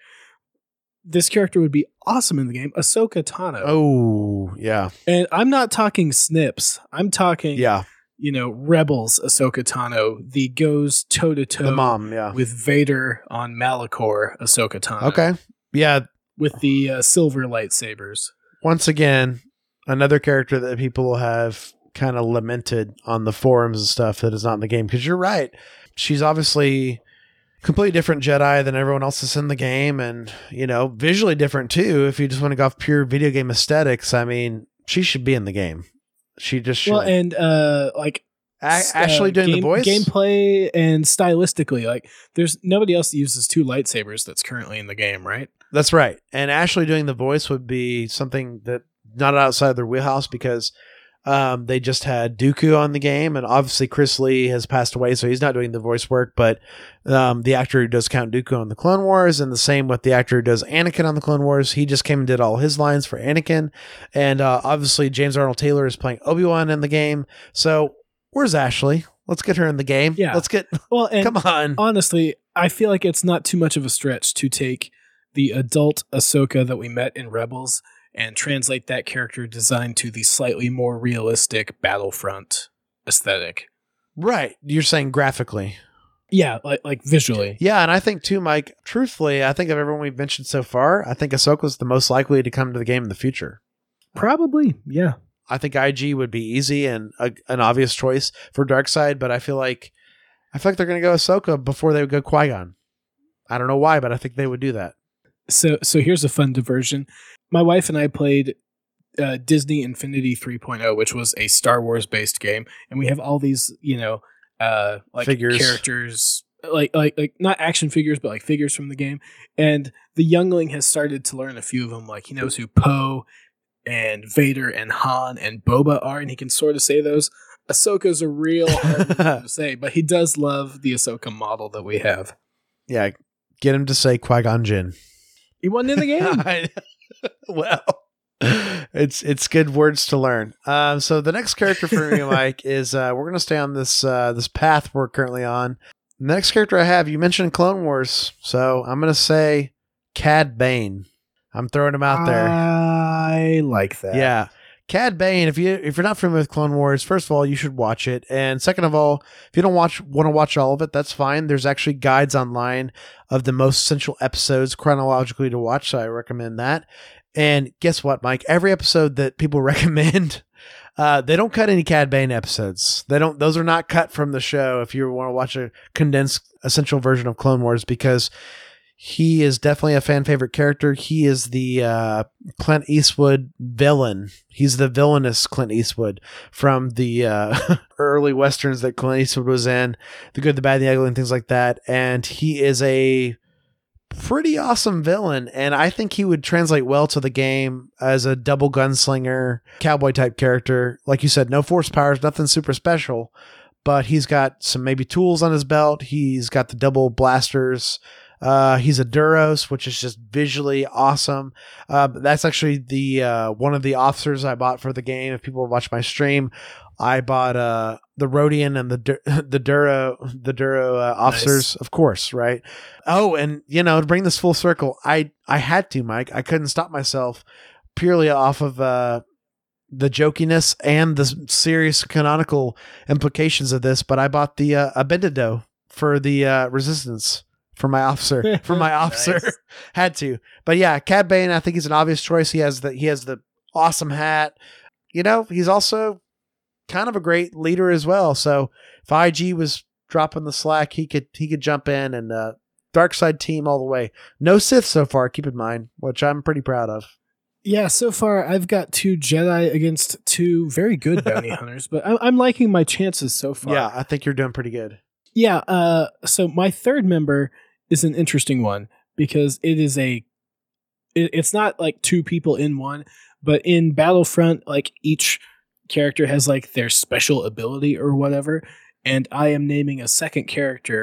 This character would be awesome in the game, Ahsoka Tano. Oh, yeah. And I'm not talking Snips. I'm talking, Yeah. you know, Rebels Ahsoka Tano, the goes toe to toe The mom, yeah. with Vader on Malachor Ahsoka Tano. Okay. Yeah. With the uh, silver lightsabers. Once again, another character that people have kind of lamented on the forums and stuff that is not in the game. Because you're right. She's obviously completely different Jedi than everyone else that's in the game. And, you know, visually different too. If you just want to go off pure video game aesthetics, I mean, she should be in the game. She just should. Well, and uh, like A- Ashley uh, doing game, the voice? gameplay and stylistically, like there's nobody else that uses two lightsabers that's currently in the game, right? That's right. And Ashley doing the voice would be something that not outside their wheelhouse because um, they just had Dooku on the game, and obviously Chris Lee has passed away, so he's not doing the voice work. But um, the actor who does Count Dooku on the Clone Wars, and the same with the actor who does Anakin on the Clone Wars, he just came and did all his lines for Anakin. And uh, obviously James Arnold Taylor is playing Obi-Wan in the game. So where's Ashley? Let's get her in the game. Yeah. Let's get. Well, and Come on. honestly, I feel like it's not too much of a stretch to take the adult Ahsoka that we met in Rebels and translate that character design to the slightly more realistic Battlefront aesthetic. Right. You're saying graphically. Yeah, like like visually. Yeah, and I think too, Mike, truthfully, I think of everyone we've mentioned so far, I think Ahsoka's the most likely to come to the game in the future. Probably, yeah. I think I G would be easy and a, an obvious choice for Darkseid, but I feel like I feel like they're going to go Ahsoka before they would go Qui-Gon. I don't know why, but I think they would do that. So so here's a fun diversion. My wife and I played uh, Disney Infinity three point oh, which was a Star Wars based game, and we have all these, you know, uh, like Figures. characters, like like like not action figures, but like figures from the game. And the youngling has started to learn a few of them. Like he knows who Poe and Vader and Han and Boba are, and he can sort of say those. Ahsoka's a real hard one to say, but he does love the Ahsoka model that we have. Yeah, get him to say Qui-Gon Jinn. He wasn't in the game. Well, it's it's good words to learn. Um, so the next character for me, Mike, is uh, we're going to stay on this uh, this path we're currently on. The next character I have, you mentioned Clone Wars, so I'm going to say Cad Bane. I'm throwing him out there. I like that. Yeah. Cad Bane, if you if you're not familiar with Clone Wars, first of all, you should watch it. And second of all, if you don't watch want to watch all of it, that's fine. There's actually guides online of the most essential episodes chronologically to watch, so I recommend that. And guess what, Mike? Every episode that people recommend, uh, they don't cut any Cad Bane episodes. They don't; those are not cut from the show if you want to watch a condensed essential version of Clone Wars, because he is definitely a fan favorite character. He is the uh, Clint Eastwood villain. He's the villainous Clint Eastwood from the uh, early westerns that Clint Eastwood was in, The Good, the Bad, the Ugly, and things like that. And he is a pretty awesome villain, and I think he would translate well to the game as a double gunslinger, cowboy type character. Like you said, no force powers, nothing super special, but he's got some maybe tools on his belt. He's got the double blasters. Uh, he's a Duros, which is just visually awesome. Uh, that's actually the uh, one of the officers I bought for the game. If people watch my stream, I bought uh, the Rodian and the Dur- the Duro the Duro uh, officers, nice. Of course, right? Oh, and you know, to bring this full circle, I I had to, Mike. I couldn't stop myself purely off of uh, the jokiness and the serious canonical implications of this. But I bought the uh, Abendado for the uh, Resistance. For my officer, for my officer, nice. Had to. But yeah, Cad Bane, I think he's an obvious choice. He has the he has the awesome hat. You know, he's also kind of a great leader as well. So if I G was dropping the slack, he could he could jump in and uh, Darkseid team all the way. No Sith so far, keep in mind, which I'm pretty proud of. Yeah, so far I've got two Jedi against two very good bounty hunters, but I'm, I'm liking my chances so far. Yeah, I think you're doing pretty good. Yeah. Uh, so my third member is an interesting one because it is a it, it's not like two people in one, but in Battlefront, like each character has like their special ability or whatever, and I am naming a second character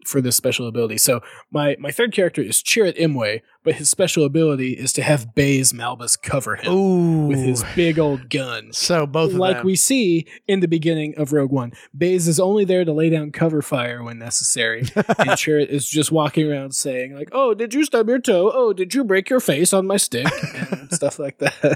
for this special ability. So my my third character is Chirrut Imwe, but his special ability is to have Baze Malbus cover him Ooh. with his big old gun. So both of like them. we see in the beginning of Rogue One. Baze is only there to lay down cover fire when necessary. And Chirrut is just walking around saying like, "Oh, did you stub your toe? Oh, did you break your face on my stick?" and stuff like that.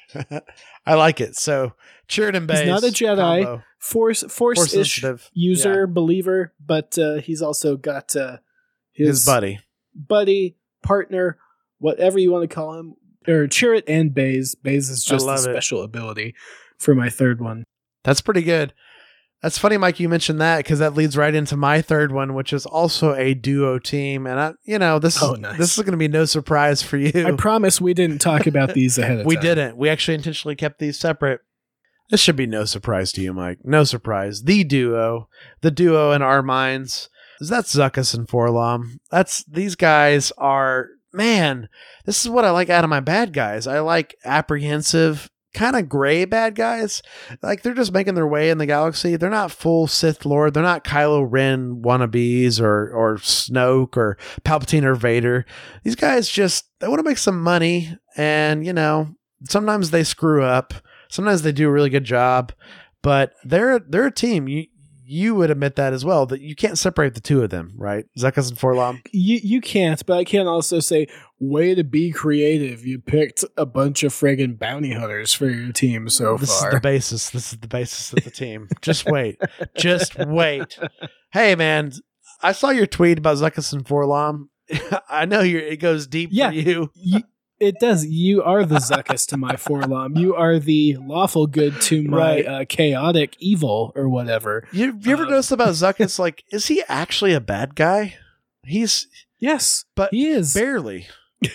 I like it. So Chirrut and Baze. He's not a Jedi. combo. Force force Force ish sensitive. user, Yeah. believer, but uh, he's also got uh, his, His buddy. buddy, partner, whatever you want to call him, or Chirrut and Baze. Baze is just a love it. special ability for my third one. That's pretty good. That's funny, Mike, you mentioned that because that leads right into my third one, which is also a duo team. And I, you know, this Oh, is nice. this is going to be no surprise for you. I promise we didn't talk about these ahead of we time. didn't. We actually intentionally kept these separate. This should be no surprise to you, Mike. No surprise. The duo, the duo in our minds, is that Zuckuss and Forlom. That's these guys are man. This is what I like out of my bad guys. I like apprehensive, kind of gray bad guys. Like they're just making their way in the galaxy. They're not full Sith Lord. They're not Kylo Ren wannabes or or Snoke or Palpatine or Vader. These guys just they want to make some money, and you know sometimes they screw up. Sometimes they do a really good job, but they're they're a team. You you would admit that as well, that you can't separate the two of them, right? Zuckuss and Forlom. You you can't, but I can also say, way to be creative. You picked a bunch of friggin' bounty hunters for your team so This far. is the basis. This is the basis of the team. Just wait. Just wait. Hey, man, I saw your tweet about Zuckuss and Forlom. I know you're, it goes deep Yeah. for you. You, it does. You are the Zuckuss to my Forlom. You are the lawful good to my Right. uh, chaotic evil or whatever. You, you ever Um, noticed about Zuckuss? Like, is he actually a bad guy? He's Yes, But he is. barely.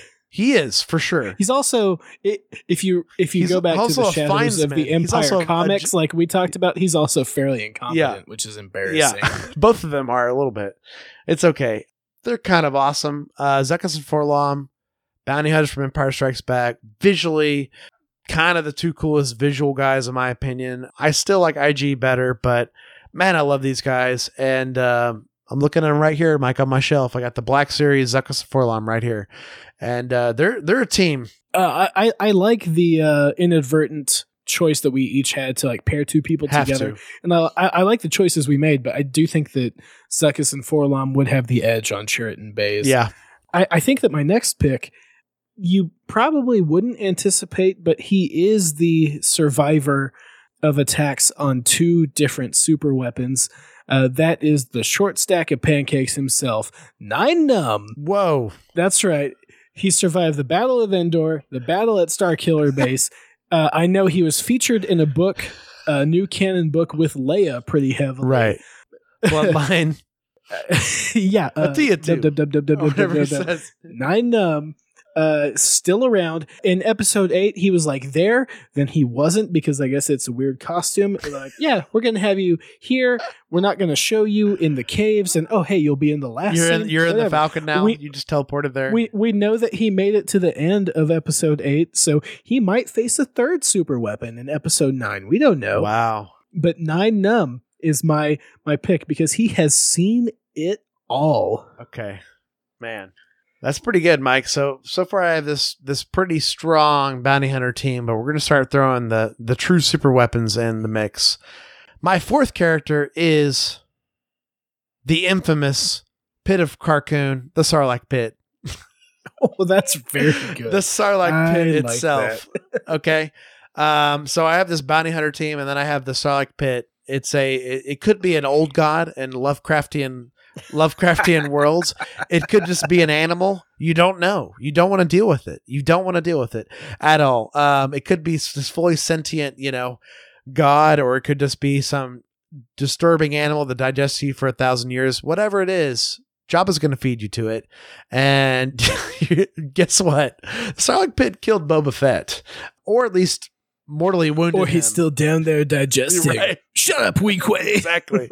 He is for sure. He's also i- if you if you He's go back to also the a shadows of Finesman. the He's Empire also a- comics, a- like we talked about, he's also fairly incompetent, Yeah. which is embarrassing. Yeah, both of them are a little bit. It's okay. They're kind of awesome. Uh, Zuckuss and Forlom, Bounty Hunters from Empire Strikes Back, visually, kind of the two coolest visual guys in my opinion. I still like I G better, but man, I love these guys. And um, I'm looking at them right here, Mike, on my shelf. I got the Black Series, Zuckuss and Forlom right here, and uh, they're they're a team. Uh, I I like the uh, inadvertent choice that we each had to like pair two people Have together, to. and I, I I like the choices we made, but I do think that Zuckuss and Forlom would have the edge on Chirrut and Baze. Yeah, I, I think that my next pick, you probably wouldn't anticipate, but he is the survivor of attacks on two different super weapons. Uh, that is the short stack of pancakes himself, Nine Numb. whoa, That's right. He survived the Battle of Endor, the battle at Starkiller Base. uh, I know he was featured in a book, a new canon book with Leia pretty heavily. right. Bloodline, yeah. Uh, Atia two. dub- dub- dub- dub- or dub- whatever dub- it dub- says. Nine Numb, uh, still around. In episode eight, he was like there, then he wasn't because I guess it's a weird costume. They're like, yeah, we're going to have you here. We're not going to show you in the caves. And oh, hey, you'll be in the last You're in, scene. you're in the Whatever. Falcon now. We- you just teleported there. We we know that he made it to the end of episode eight, so he might face a third super weapon in episode nine. We don't know. wow. But Nine Numb is my my pick because he has seen it all. Okay, man, that's pretty good, Mike. So so far, I have this this pretty strong bounty hunter team, but we're gonna start throwing the the true super weapons in the mix. My fourth character is the infamous Pit of Carcoon, the Sarlacc Pit, Oh, that's very good. the Sarlacc I Pit like itself. Okay, um, so I have this bounty hunter team, and then I have the Sarlacc Pit. It's a it, it could be an old god in Lovecraftian Lovecraftian worlds. It could just be an animal. You don't know. You don't want to deal with it. You don't want to deal with it at all. Um, it could be this fully sentient, you know, god, or it could just be some disturbing animal that digests you for a thousand years. Whatever it is, Jabba's going to feed you to it. And guess what? The Sarlacc Pit killed Boba Fett, or at least mortally wounded or he's him. still down there digesting. Right. Shut up, Weequay. Exactly.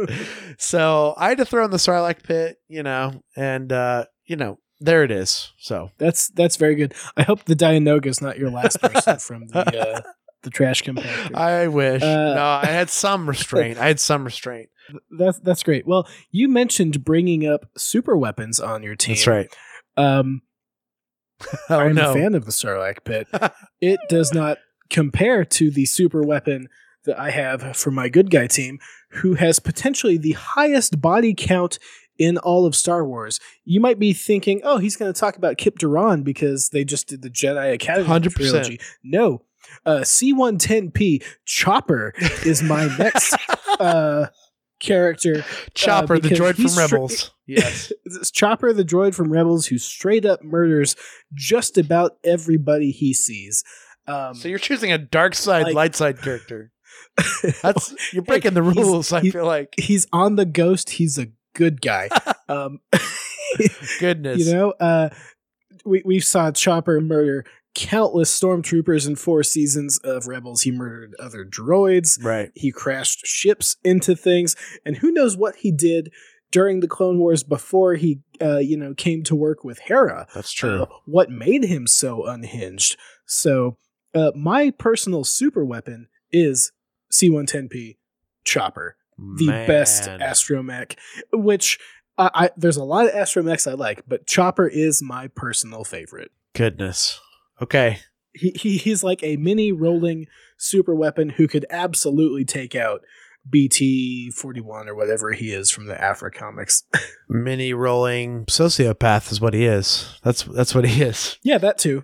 So I had to throw in the Sarlacc Pit, you know, and uh, you know, there it is. So That's that's very good. I hope the Dianoga is not your last person from the uh, the trash compactor. I wish. Uh, no, I had some restraint. I had some restraint. That's that's great. Well, you mentioned bringing up super weapons on your team. That's right. Um, oh, I'm no. a fan of the Sarlacc pit. It does not compare to the super weapon that I have for my good guy team, who has potentially the highest body count in all of Star Wars. You might be thinking, oh, he's going to talk about Kip Duran because they just did the Jedi Academy one hundred percent. trilogy. No. Uh, C one ten P Chopper is my next uh, character. Chopper, uh, the because droid he's from stra- Rebels. Yes. It's Chopper, the droid from Rebels, who straight up murders just about everybody he sees. Um, So you're choosing a dark side, like- light side character. That's you're breaking the Hey, he's- rules. I he- feel like he's on the Ghost. He's a good guy. um, goodness. you know, uh, we we saw Chopper murder countless stormtroopers in four seasons of Rebels. He murdered other droids. Right. He crashed ships into things, and who knows what he did during the Clone Wars before he, uh, you know, came to work with Hera. That's true. Uh, what made him so unhinged? So, uh, my personal super weapon is C one ten P Chopper, the Man. best astromech. Which I, I there's a lot of astromechs I like, but Chopper is my personal favorite. Goodness. Okay. He, he he's like a mini rolling super weapon who could absolutely take out B T forty-one or whatever he is from the Afra comics. Mini rolling sociopath is what he is. That's that's what he is. Yeah, that too.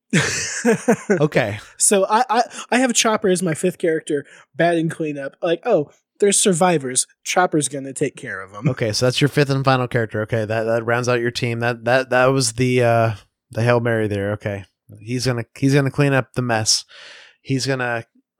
Okay. So I, I I have Chopper as my fifth character, batting cleanup. Like, oh, there's survivors. Chopper's gonna take care of them. Okay, so that's your fifth and final character. Okay, that that rounds out your team. That that that was the uh the Hail Mary there. Okay. He's gonna he's gonna clean up the mess. He's gonna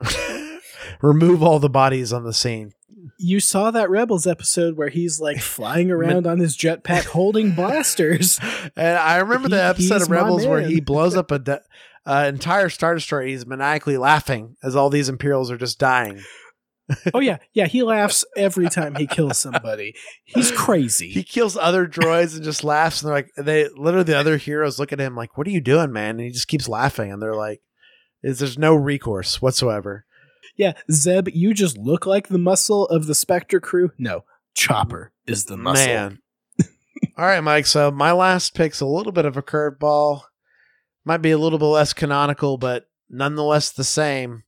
remove all the bodies on the scene. You saw that Rebels episode where he's like flying around on his jetpack holding blasters. And I remember the He- episode he's of my Rebels where man. he blows up a de- uh, entire Star Destroyer. He's maniacally laughing as all these Imperials are just dying. Oh yeah, yeah. He laughs every time he kills somebody. He's crazy. He kills other droids and just laughs. And they're like, they literally the other heroes look at him like, "What are you doing, man?" And he just keeps laughing. And they're like, "Is there's no recourse whatsoever." Yeah, Zeb, you just look like the muscle of the Spectre crew. No, Chopper is the muscle. Man. All right, Mike. So my last pick's a little bit of a curveball. Might be a little bit less canonical, but nonetheless the same.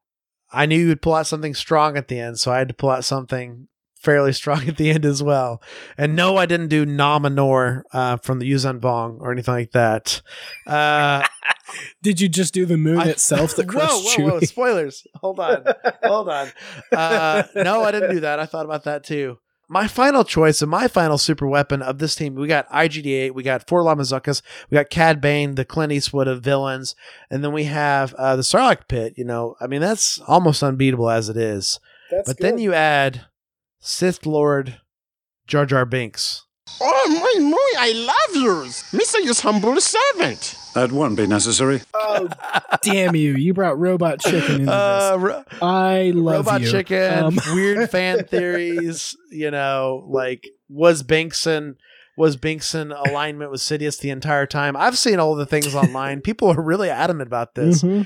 I knew you would pull out something strong at the end, so I had to pull out something fairly strong at the end as well. And no, I didn't do Nominor uh, from the Yuuzhan Vong or anything like that. Uh, Did you just do the moon I- itself that crushed whoa, whoa, Chewie? whoa, spoilers. Hold on. Hold on. Uh, no, I didn't do that. I thought about that too. My final choice and my final super weapon of this team, we got I G D eight, we got Forlom Azukas, we got Cad Bane, the Clint Eastwood of villains, and then we have uh, the Sarlacc pit. You know, I mean, that's almost unbeatable as it is. That's But then you add Sith Lord Jar Jar Binks. Oh, muy, muy, I love yours. Mister Your humble servant. That won't be necessary. Oh, damn you! You brought Robot Chicken into Uh, this. ro- I love Robot you. Chicken, Um, weird fan theories, you know, like was Binkson was Binks in alignment with Sidious the entire time? I've seen all the things online. People are really adamant about this. mhm.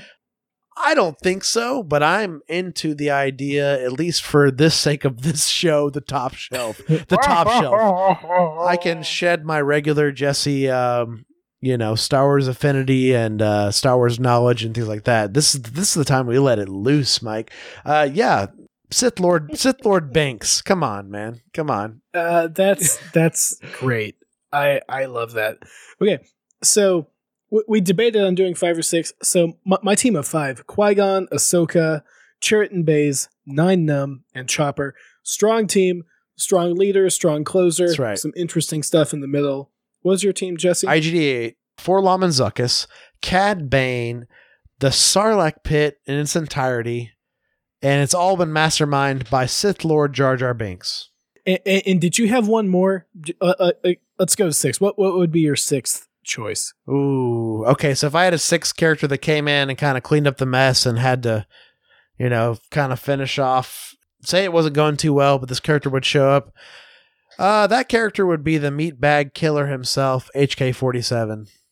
I don't think so, but I'm into the idea, at least for this sake of this show, the top shelf. The top shelf. I can shed my regular Jesse um, you know, Star Wars affinity and uh, Star Wars knowledge and things like that. This is this is the time we let it loose, Mike. Uh, yeah, Sith Lord Sith Lord Banks. Come on, man. Come on. Uh, that's that's great. I I love that. Okay, so w- we debated on doing five or six. So my, my team of five: Qui-Gon, Ahsoka, Chirrut Baze, Nine Numb, and Chopper. Strong team, strong leader, strong closer. That's right. Some interesting stuff in the middle. What was your team, Jesse? I G D eight, Forlom and Zuckuss, Cad Bane, the Sarlacc pit in its entirety, and it's all been masterminded by Sith Lord Jar Jar Binks. and, and, and did you have one more? Uh, uh, uh, let's go to six. What what would be your sixth choice? Ooh, okay. So if I had a sixth character that came in and kind of cleaned up the mess and had to, you know, kind of finish off, say it wasn't going too well, but this character would show up. Uh, that character would be the meatbag killer himself, H K forty-seven.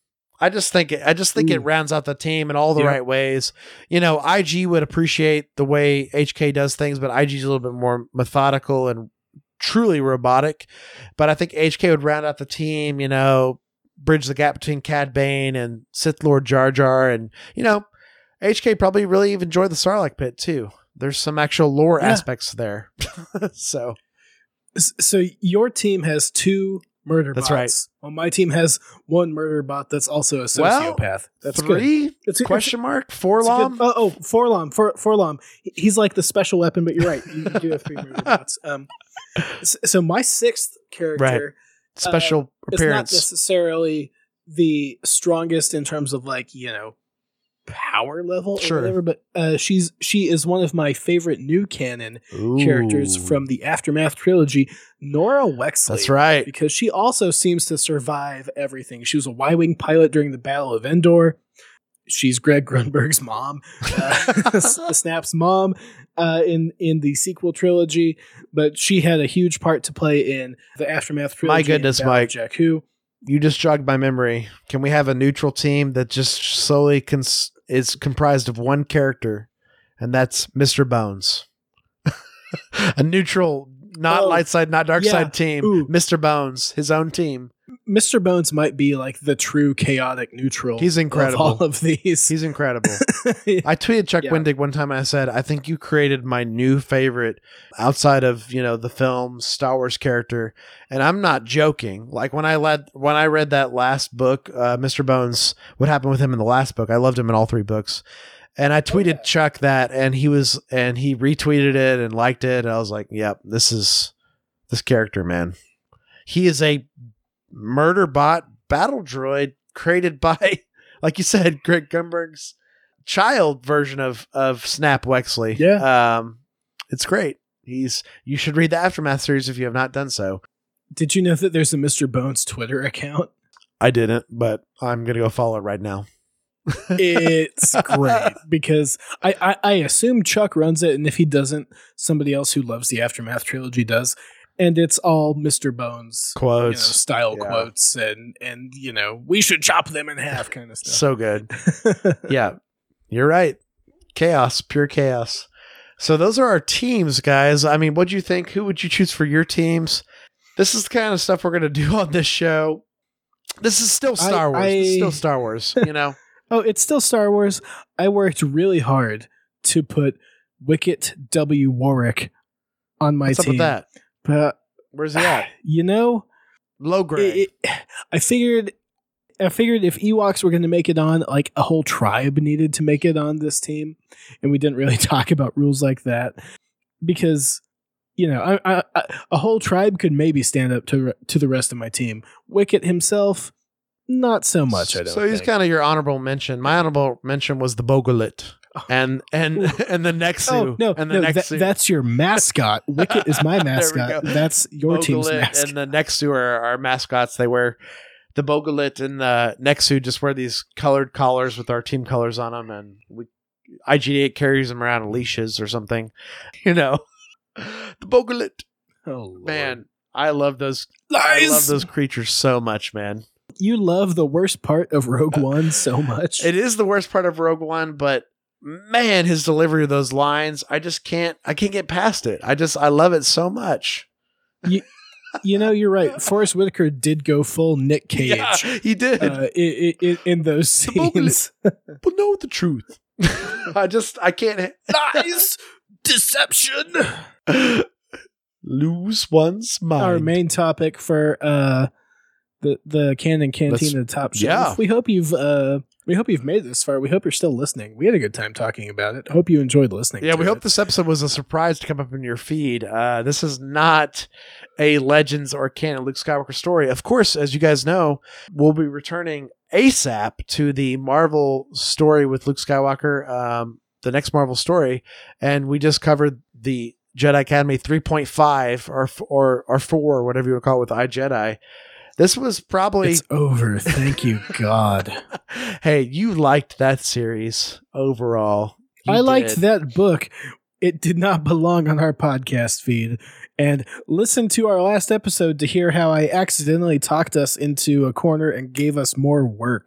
I just think it, I just think Ooh. it rounds out the team in all the Yeah. right ways. You know, I G would appreciate the way H K does things, but I G is a little bit more methodical and truly robotic. But I think H K would round out the team, you know, bridge the gap between Cad Bane and Sith Lord Jar Jar. And, you know, H K probably really enjoyed the Sarlacc pit too. There's some actual lore Yeah. aspects there. So S- So your team has two murder That's bots. right. Well, my team has one murder bot that's also a Well, sociopath. That's good. three It's a- question mark It's a Forlom. good- oh, oh, Forlom. For, Forlom. He- He's like the special weapon, but you're right. You, you do have three murder bots. Um, s- so my sixth character Special uh, is not appearance. necessarily the strongest in terms of like, you know, power level Sure. or whatever, but uh, she's she is one of my favorite new canon characters Ooh. from the Aftermath trilogy, Nora Wexley. That's right. Because she also seems to survive everything. She was a Y-Wing pilot during the Battle of Endor. She's Greg Grunberg's mom, uh, Snap's mom uh, in in the sequel trilogy, but she had a huge part to play in the Aftermath trilogy. My and goodness, Battle of Mike. Jakku. You just jogged my memory. Can we have a neutral team that just solely cons- is comprised of one character, and that's Mister Bones? A neutral, not Oh, light side, not dark yeah. side team. Ooh. Mister Bones, his own team. Mister Bones might be like the true chaotic neutral. He's incredible. Of all of these. He's incredible. I tweeted Chuck Yeah. Wendig one time and I said, I think you created my new favorite outside of, you know, the film Star Wars character. And I'm not joking. Like when I led, when I read that last book, uh, Mister Bones, what happened with him in the last book, I loved him in all three books. And I tweeted yeah. Chuck that and he was, and he retweeted it and liked it. And I was like, yep, this is this character, man. He is a murder bot battle droid created by, like you said, Greg Grunberg's child version of of Snap Wexley. Yeah. Um, it's great. He's you should read the Aftermath series if you have not done so. Did you know that there's a Mister Bones Twitter account? I didn't, but I'm gonna go follow it right now. It's great because I, I, I assume Chuck runs it, and if he doesn't, somebody else who loves the Aftermath trilogy does. And it's all Mister Bones Quotes. you know, style Yeah. quotes, and and you know we should chop them in half kind of stuff. So good. Yeah, you're right. Chaos, pure chaos. So those are our teams, guys. I mean, what'd you think? Who would you choose for your teams? This is the kind of stuff we're gonna do on this show. This is still Star I- Wars. This is I- still Star Wars. You know. Oh, it's still Star Wars. I worked really hard to put Wicket W. Warwick on my What's up team. with that? But Where's he at? you know, Low grade. it, it, I figured, I figured if Ewoks were going to make it on, like a whole tribe needed to make it on this team, and we didn't really talk about rules like that because you know, I, I, I, a whole tribe could maybe stand up to to the rest of my team. Wicket himself, not so much. I don't. So he's think. kind of your honorable mention. My honorable mention was the Bogolit. And and and the Nexu. Oh no, and the no, that, Nexu. that's your mascot. Wicket is my There we mascot. go. That's your team's Bogolit mascot. and the Nexu are our mascots. They wear the Bogolit and the Nexu just wear these colored collars with our team colors on them, and we I G eight carries them around on leashes or something. You know, the Bogolit. Oh Lord. Man, I love those. I Lies! love those creatures so much, man. You love the worst part of Rogue One so much. It is the worst part of Rogue One, but man, his delivery of those lines, I just can't, I can't get past it. I just, I love it so much. you, you know, you're right. Forrest Whitaker did go full Nick Cage Yeah, he did. uh, i i in those The Bogolit. scenes. But know the truth. I just, I can't. Lies, deception. Lose one's mind. Our main topic for uh, the the Canon Canteen Let's- of the Top Shelf. yeah. We hope you've uh, we hope you've made it this far. We hope you're still listening. We had a good time talking about it. Hope you enjoyed listening. Yeah, to we it. hope this episode was a surprise to come up in your feed. Uh, this is not a Legends or canon Luke Skywalker story. Of course, as you guys know, we'll be returning ASAP to the Marvel story with Luke Skywalker, um, the next Marvel story, and we just covered the Jedi Academy three point five or or or four, or whatever you want to call it, with iJedi. This was probably It's over. Thank you, God. hey, you liked that series overall. You I liked did. that book. It did not belong on our podcast feed. And listen to our last episode to hear how I accidentally talked us into a corner and gave us more work.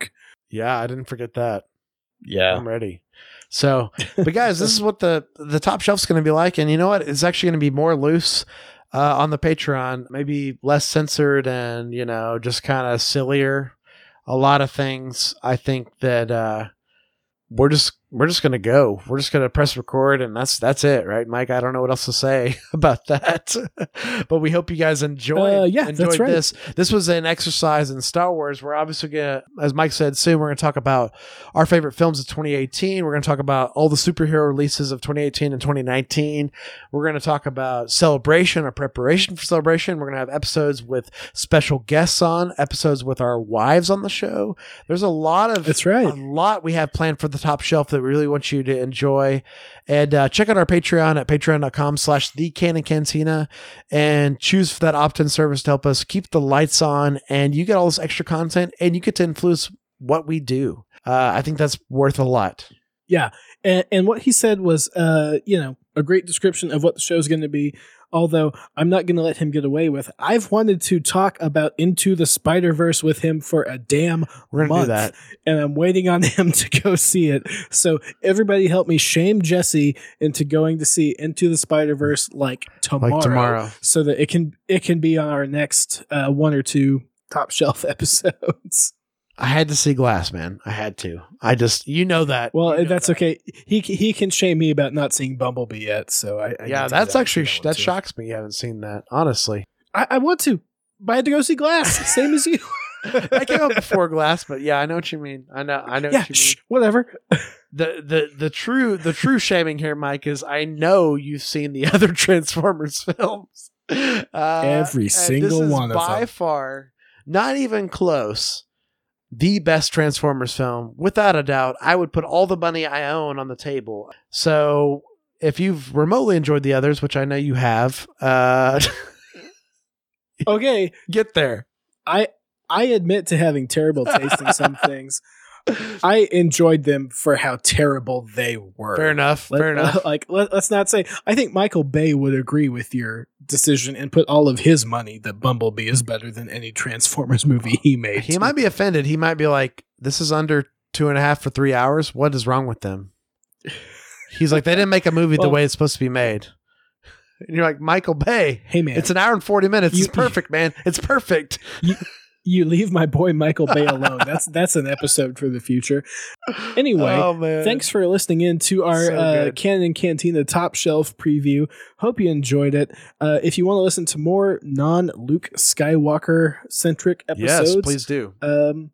Yeah, I didn't forget that. Yeah. I'm ready. So, but guys, this is what the the top shelf's going to be like, and you know what? It's actually going to be more loose uh, on the Patreon, maybe less censored, and you know, just kind of sillier. A lot of things. I think that uh, we're just we're just gonna go. We're just gonna press record, and that's that's it, right, Mike? I don't know what else to say about that, but we hope you guys enjoyed. Uh, yeah, enjoyed that's right. this. This was an exercise in Star Wars. We're obviously gonna, as Mike said, soon we're gonna talk about our favorite films of twenty eighteen. We're gonna talk about all the superhero releases of twenty eighteen and twenty nineteen. We're gonna talk about Celebration or preparation for Celebration. We're gonna have episodes with special guests on, episodes with our wives on the show. There's a lot of That's right. a lot we have planned for the top shelf that we really want you to enjoy. And uh, check out our Patreon at patreon.com slash the Canon Cantina and choose for that opt-in service to help us keep the lights on, and you get all this extra content and you get to influence what we do. Uh, I think that's worth a lot. Yeah. And, and what he said was, uh, you know, a great description of what the show's going to be. Although I'm not going to let him get away with. I've wanted to talk about Into the Spider-Verse with him for a damn We're gonna month, do that. and I'm waiting on him to go see it. So everybody help me shame Jesse into going to see Into the Spider-Verse like tomorrow, Like tomorrow. so that it can it can be on our next uh, one or two top shelf episodes. I had to see Glass, man. I had to. I just, you know that. Well, You know that's that. okay. He he can shame me about not seeing Bumblebee yet. So I, I Yeah, can do that's that. actually, I want that to. shocks me. You haven't seen that, honestly. I, I want to, but I had to go see Glass, same as you. I came out before Glass, but yeah, I know what you mean. I know, I know Yeah, what you shh, mean. whatever. The, the, the true, the true shaming here, Mike, is I know you've seen the other Transformers films. Uh, Every and single this is one of by them. far, not even close, the best Transformers film. Without a doubt, I would put all the money I own on the table. So if you've remotely enjoyed the others, which I know you have, uh, Okay, get there. I I admit to having terrible taste in some things. I enjoyed them for how terrible they were. Fair enough. Let- Fair enough. Like, let, let's not say. I think Michael Bay would agree with your decision and put all of his money that Bumblebee is better than any Transformers movie he made. He might be offended. He might be like, "This is under two and a half for three hours. What is wrong with them?" He's like, "They didn't make a movie the Well- way it's supposed to be made." And you're like, "Michael Bay, Hey man, it's an hour and forty minutes. You- it's perfect, man. It's perfect." you leave my boy Michael Bay alone. That's that's an episode for the future. Anyway, Oh, man. thanks for listening in to our So uh, good. Canon Cantina Top Shelf preview. Hope you enjoyed it. Uh, if you want to listen to more non-Luke Skywalker centric episodes, Yes, please do. Um,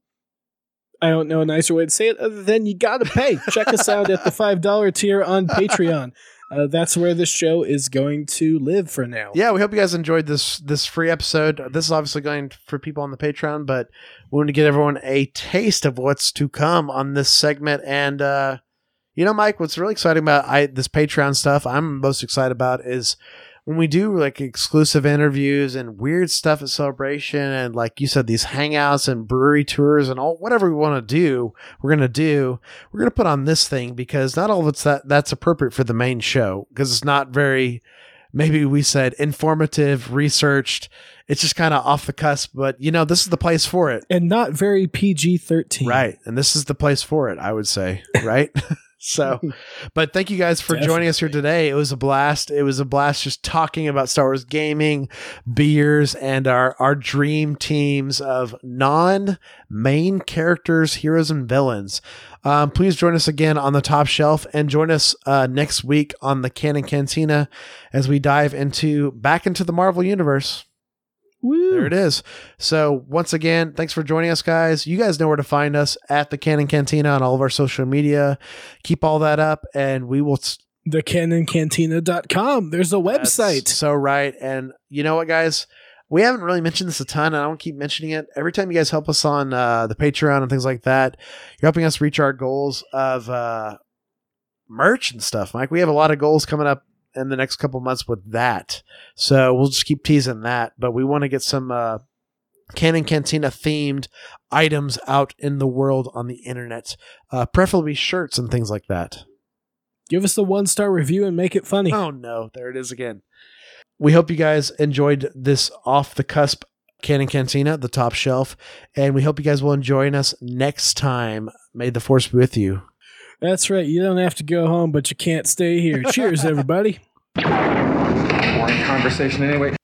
I don't know a nicer way to say it other than you gotta pay. Check us out at the five dollar tier on Patreon. Uh, that's where this show is going to live for now. Yeah, we hope you guys enjoyed this this free episode. This is obviously going for people on the Patreon, but we want to get everyone a taste of what's to come on this segment. And uh, you know, Mike, what's really exciting about I this Patreon stuff I'm most excited about is when we do like exclusive interviews and weird stuff at Celebration, and like you said, these hangouts and brewery tours and all whatever we want to do, we're gonna do. We're gonna put on this thing because not all of it's that that's appropriate for the main show because it's not very. Maybe we said informative, researched. It's just kind of off the cusp, but you know, this is the place for it. And not very P G thirteen. Right. And this is the place for it, I would say. Right. So, but thank you guys for Definitely. joining us here today. It was a blast. It was a blast just talking about Star Wars gaming, beers, and our, our dream teams of non-main characters, heroes, and villains. Um, please join us again on the Top Shelf and join us uh, next week on the Canon Cantina as we dive into back into the Marvel Universe. Woo. There it is. So once again, thanks for joining us, guys. You guys know where to find us at the Canon Cantina on all of our social media. Keep all that up, and we will. the canon cantina dot com. There's a website. That's so right. And you know what, guys? We haven't really mentioned this a ton, and I don't keep mentioning it. Every time you guys help us on uh, the Patreon and things like that, you're helping us reach our goals of uh, merch and stuff, Mike. We have a lot of goals coming up in the next couple months with that. So we'll just keep teasing that. But we want to get some uh, Canon Cantina themed items out in the world on the internet, uh, preferably shirts and things like that. Give us a one star review and make it funny. Oh no, there it is again. We hope you guys enjoyed this off the cusp Canon Cantina, The Top Shelf, and we hope you guys will join us next time. May the force be with you. That's right. You don't have to go home, but you can't stay here. Cheers, everybody. Boring conversation anyway.